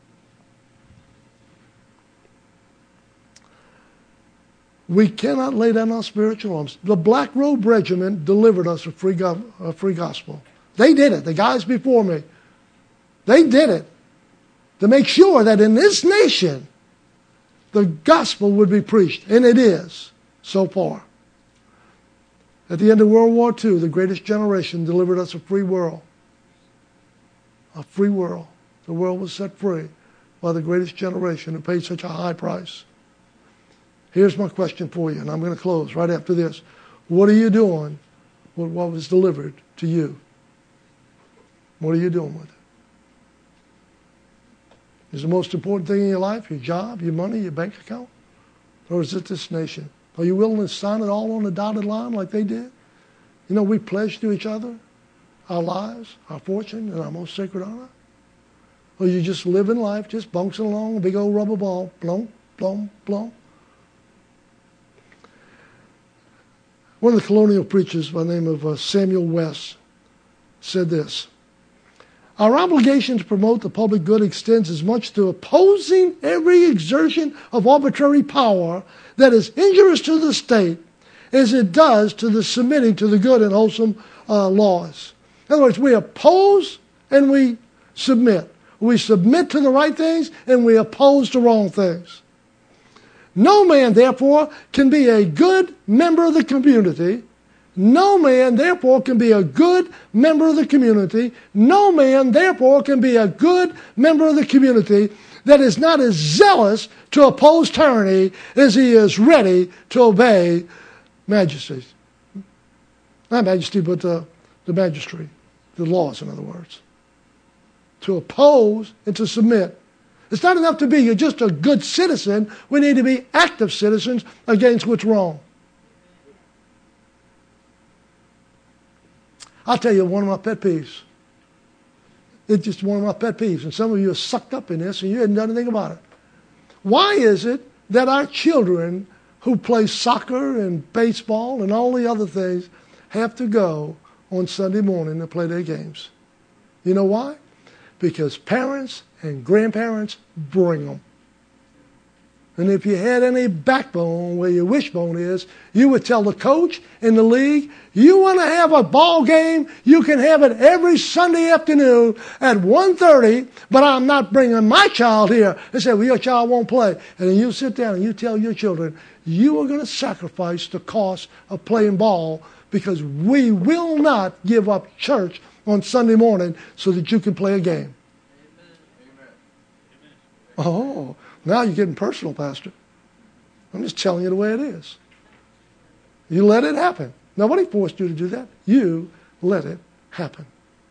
We cannot lay down our spiritual arms. The Black Robe Regiment delivered us a free, go- a free gospel. They did it. The guys before me. They did it to make sure that in this nation the gospel would be preached. And it is so far. At the end of World War Two, the greatest generation delivered us a free world. A free world. The world was set free by the greatest generation who paid such a high price. Here's my question for you, and I'm going to close right after this. What are you doing with what was delivered to you? What are you doing with it? Is the most important thing in your life your job, your money, your bank account? Or is it this nation? Are you willing to sign it all on the dotted line like they did? You know, we pledge to each other our lives, our fortune, and our most sacred honor. Or you just live in life, just bouncing along a big old rubber ball, blunk, blunk, blunk. One of the colonial preachers by the name of uh, Samuel West said this: our obligation to promote the public good extends as much to opposing every exertion of arbitrary power that is injurious to the state as it does to the submitting to the good and wholesome uh, laws. In other words, we oppose and we submit. We submit to the right things and we oppose the wrong things. No man, therefore, can be a good member of the community. No man, therefore, can be a good member of the community. No man, therefore, can be a good member of the community that is not as zealous to oppose tyranny as he is ready to obey majesty. Not majesty, but uh, the magistrate, the laws, in other words. To oppose and to submit. It's not enough to be you're just a good citizen. We need to be active citizens against what's wrong. I'll tell you one of my pet peeves. It's just one of my pet peeves. And some of you are sucked up in this and you haven't done anything about it. Why is it that our children who play soccer and baseball and all the other things have to go on Sunday morning to play their games? You know why? Because parents and grandparents bring them. And if you had any backbone where your wishbone is, you would tell the coach in the league, you want to have a ball game, you can have it every Sunday afternoon at one thirty, but I'm not bringing my child here. They say, well, your child won't play. And then you sit down and you tell your children, you are going to sacrifice the cost of playing ball because we will not give up church on Sunday morning so that you can play a game. Amen. Oh, now you're getting personal, Pastor. I'm just telling you the way it is. You let it happen. Nobody forced you to do that. You let it happen.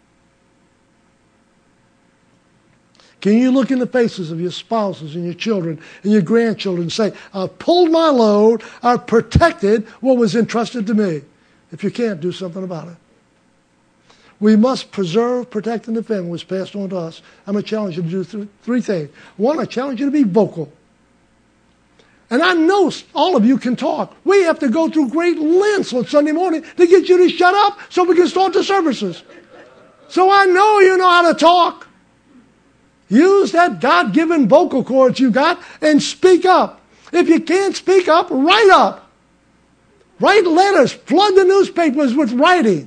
Can you look in the faces of your spouses and your children and your grandchildren and say, I've pulled my load, I've protected what was entrusted to me? If you can't, do something about it. We must preserve, protect, and defend what's passed on to us. I'm going to challenge you to do th- three things. One, I challenge you to be vocal. And I know all of you can talk. We have to go through great lengths on Sunday morning to get you to shut up so we can start the services. So I know you know how to talk. Use that God-given vocal cords you got and speak up. If you can't speak up, write up. Write letters. Flood the newspapers with writing.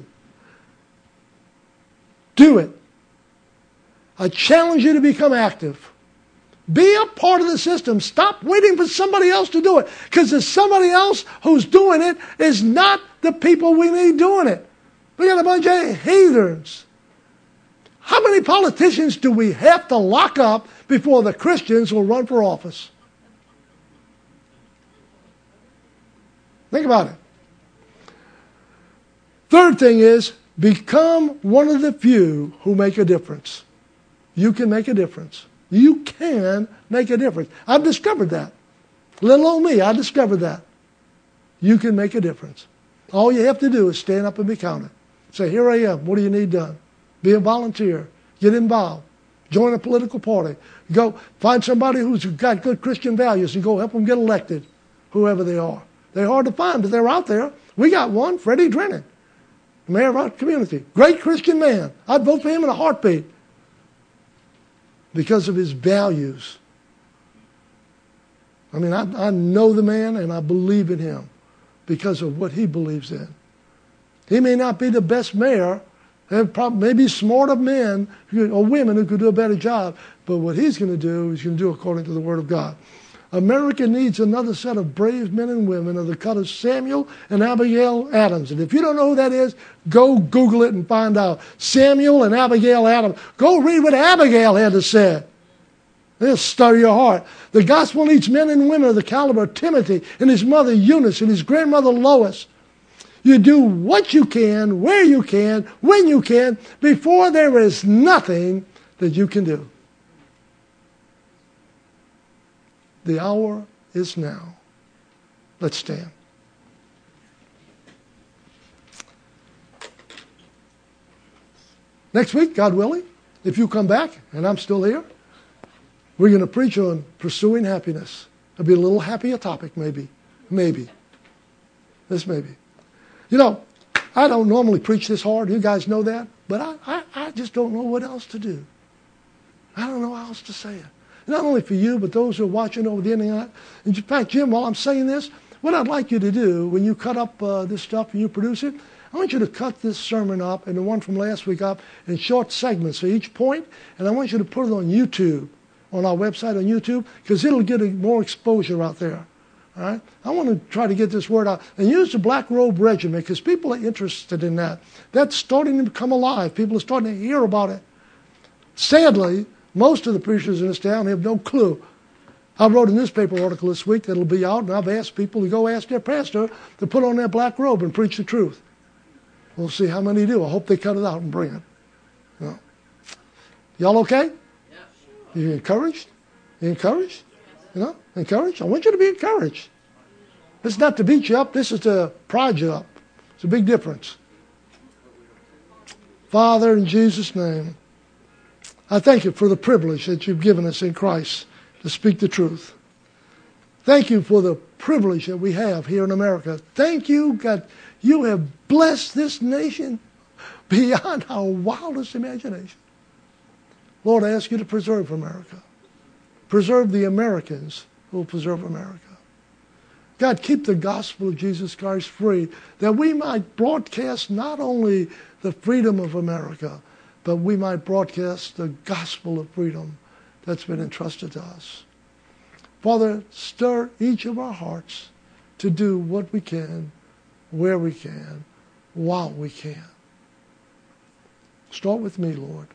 Do it. I challenge you to become active. Be a part of the system. Stop waiting for somebody else to do it. Because there's somebody else who's doing it is not the people we need doing it. We got a bunch of heathens. How many politicians do we have to lock up before the Christians will run for office? Think about it. Third thing is, become one of the few who make a difference. You can make a difference. You can make a difference. I've discovered that. Little old me, I discovered that. You can make a difference. All you have to do is stand up and be counted. Say, here I am. What do you need done? Be a volunteer. Get involved. Join a political party. Go find somebody who's got good Christian values and go help them get elected, whoever they are. They're hard to find, but they're out there. We got one, Freddie Drennan. Mayor of our community. Great Christian man. I'd vote for him in a heartbeat. Because of his values. I mean, I, I know the man and I believe in him because of what he believes in. He may not be the best mayor. There may be smarter men or women who could do a better job. But what he's going to do, he's going to do according to the Word of God. America needs another set of brave men and women of the cut of Samuel and Abigail Adams. And if you don't know who that is, go Google it and find out. Samuel and Abigail Adams. Go read what Abigail had to say. It'll stir your heart. The gospel needs men and women of the caliber of Timothy and his mother Eunice and his grandmother Lois. You do what you can, where you can, when you can, before there is nothing that you can do. The hour is now. Let's stand. Next week, God willing, if you come back and I'm still here, we're going to preach on pursuing happiness. It'll be a little happier topic, maybe. Maybe. This maybe. You know, I don't normally preach this hard. You guys know that. But I, I, I just don't know what else to do. I don't know how else to say it. Not only for you, but those who are watching over the internet. In fact, Jim, while I'm saying this, what I'd like you to do when you cut up uh, this stuff and you produce it, I want you to cut this sermon up and the one from last week up in short segments for each point, and I want you to put it on YouTube, on our website on YouTube, because it'll get a, more exposure out there. All right? I want to try to get this word out. And use the Black Robe Regiment, because people are interested in that. That's starting to come alive. People are starting to hear about it. Sadly, Most of the preachers in this town have no clue. I wrote a newspaper article this week that'll be out, and I've asked people to go ask their pastor to put on their black robe and preach the truth. We'll see how many do. I hope they cut it out and bring it. You know. Y'all okay? Yeah, sure. You encouraged? You encouraged? You know, encouraged? I want you to be encouraged. This is not to beat you up. This is to prod you up. It's a big difference. Father, in Jesus' name, I thank you for the privilege that you've given us in Christ to speak the truth. Thank you for the privilege that we have here in America. Thank you, God, you have blessed this nation beyond our wildest imagination. Lord, I ask you to preserve America. Preserve the Americans who will preserve America. God, keep the gospel of Jesus Christ free, that we might broadcast not only the freedom of America, but we might broadcast the gospel of freedom that's been entrusted to us. Father, stir each of our hearts to do what we can, where we can, while we can. Start with me, Lord.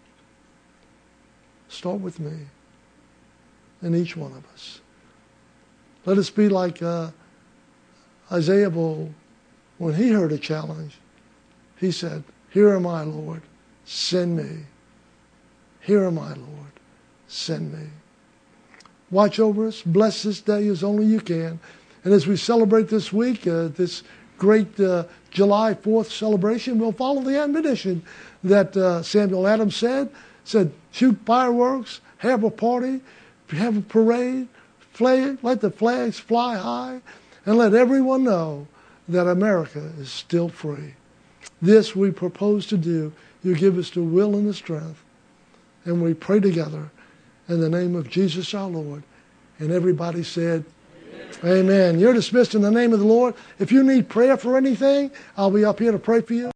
Start with me and each one of us. Let us be like uh, Isaiah of old. When he heard a challenge, he said, "Here am I, Lord, send me. Here am I, Lord, send me." Watch over us. Bless this day as only you can. And as we celebrate this week, uh, this great uh, July fourth celebration, we'll follow the admonition that uh, Samuel Adams said, said, shoot fireworks, have a party, have a parade, flag, let the flags fly high, and let everyone know that America is still free. This we propose to do. You give us the will and the strength. And we pray together in the name of Jesus our Lord. And everybody said, Amen. Amen. You're dismissed in the name of the Lord. If you need prayer for anything, I'll be up here to pray for you.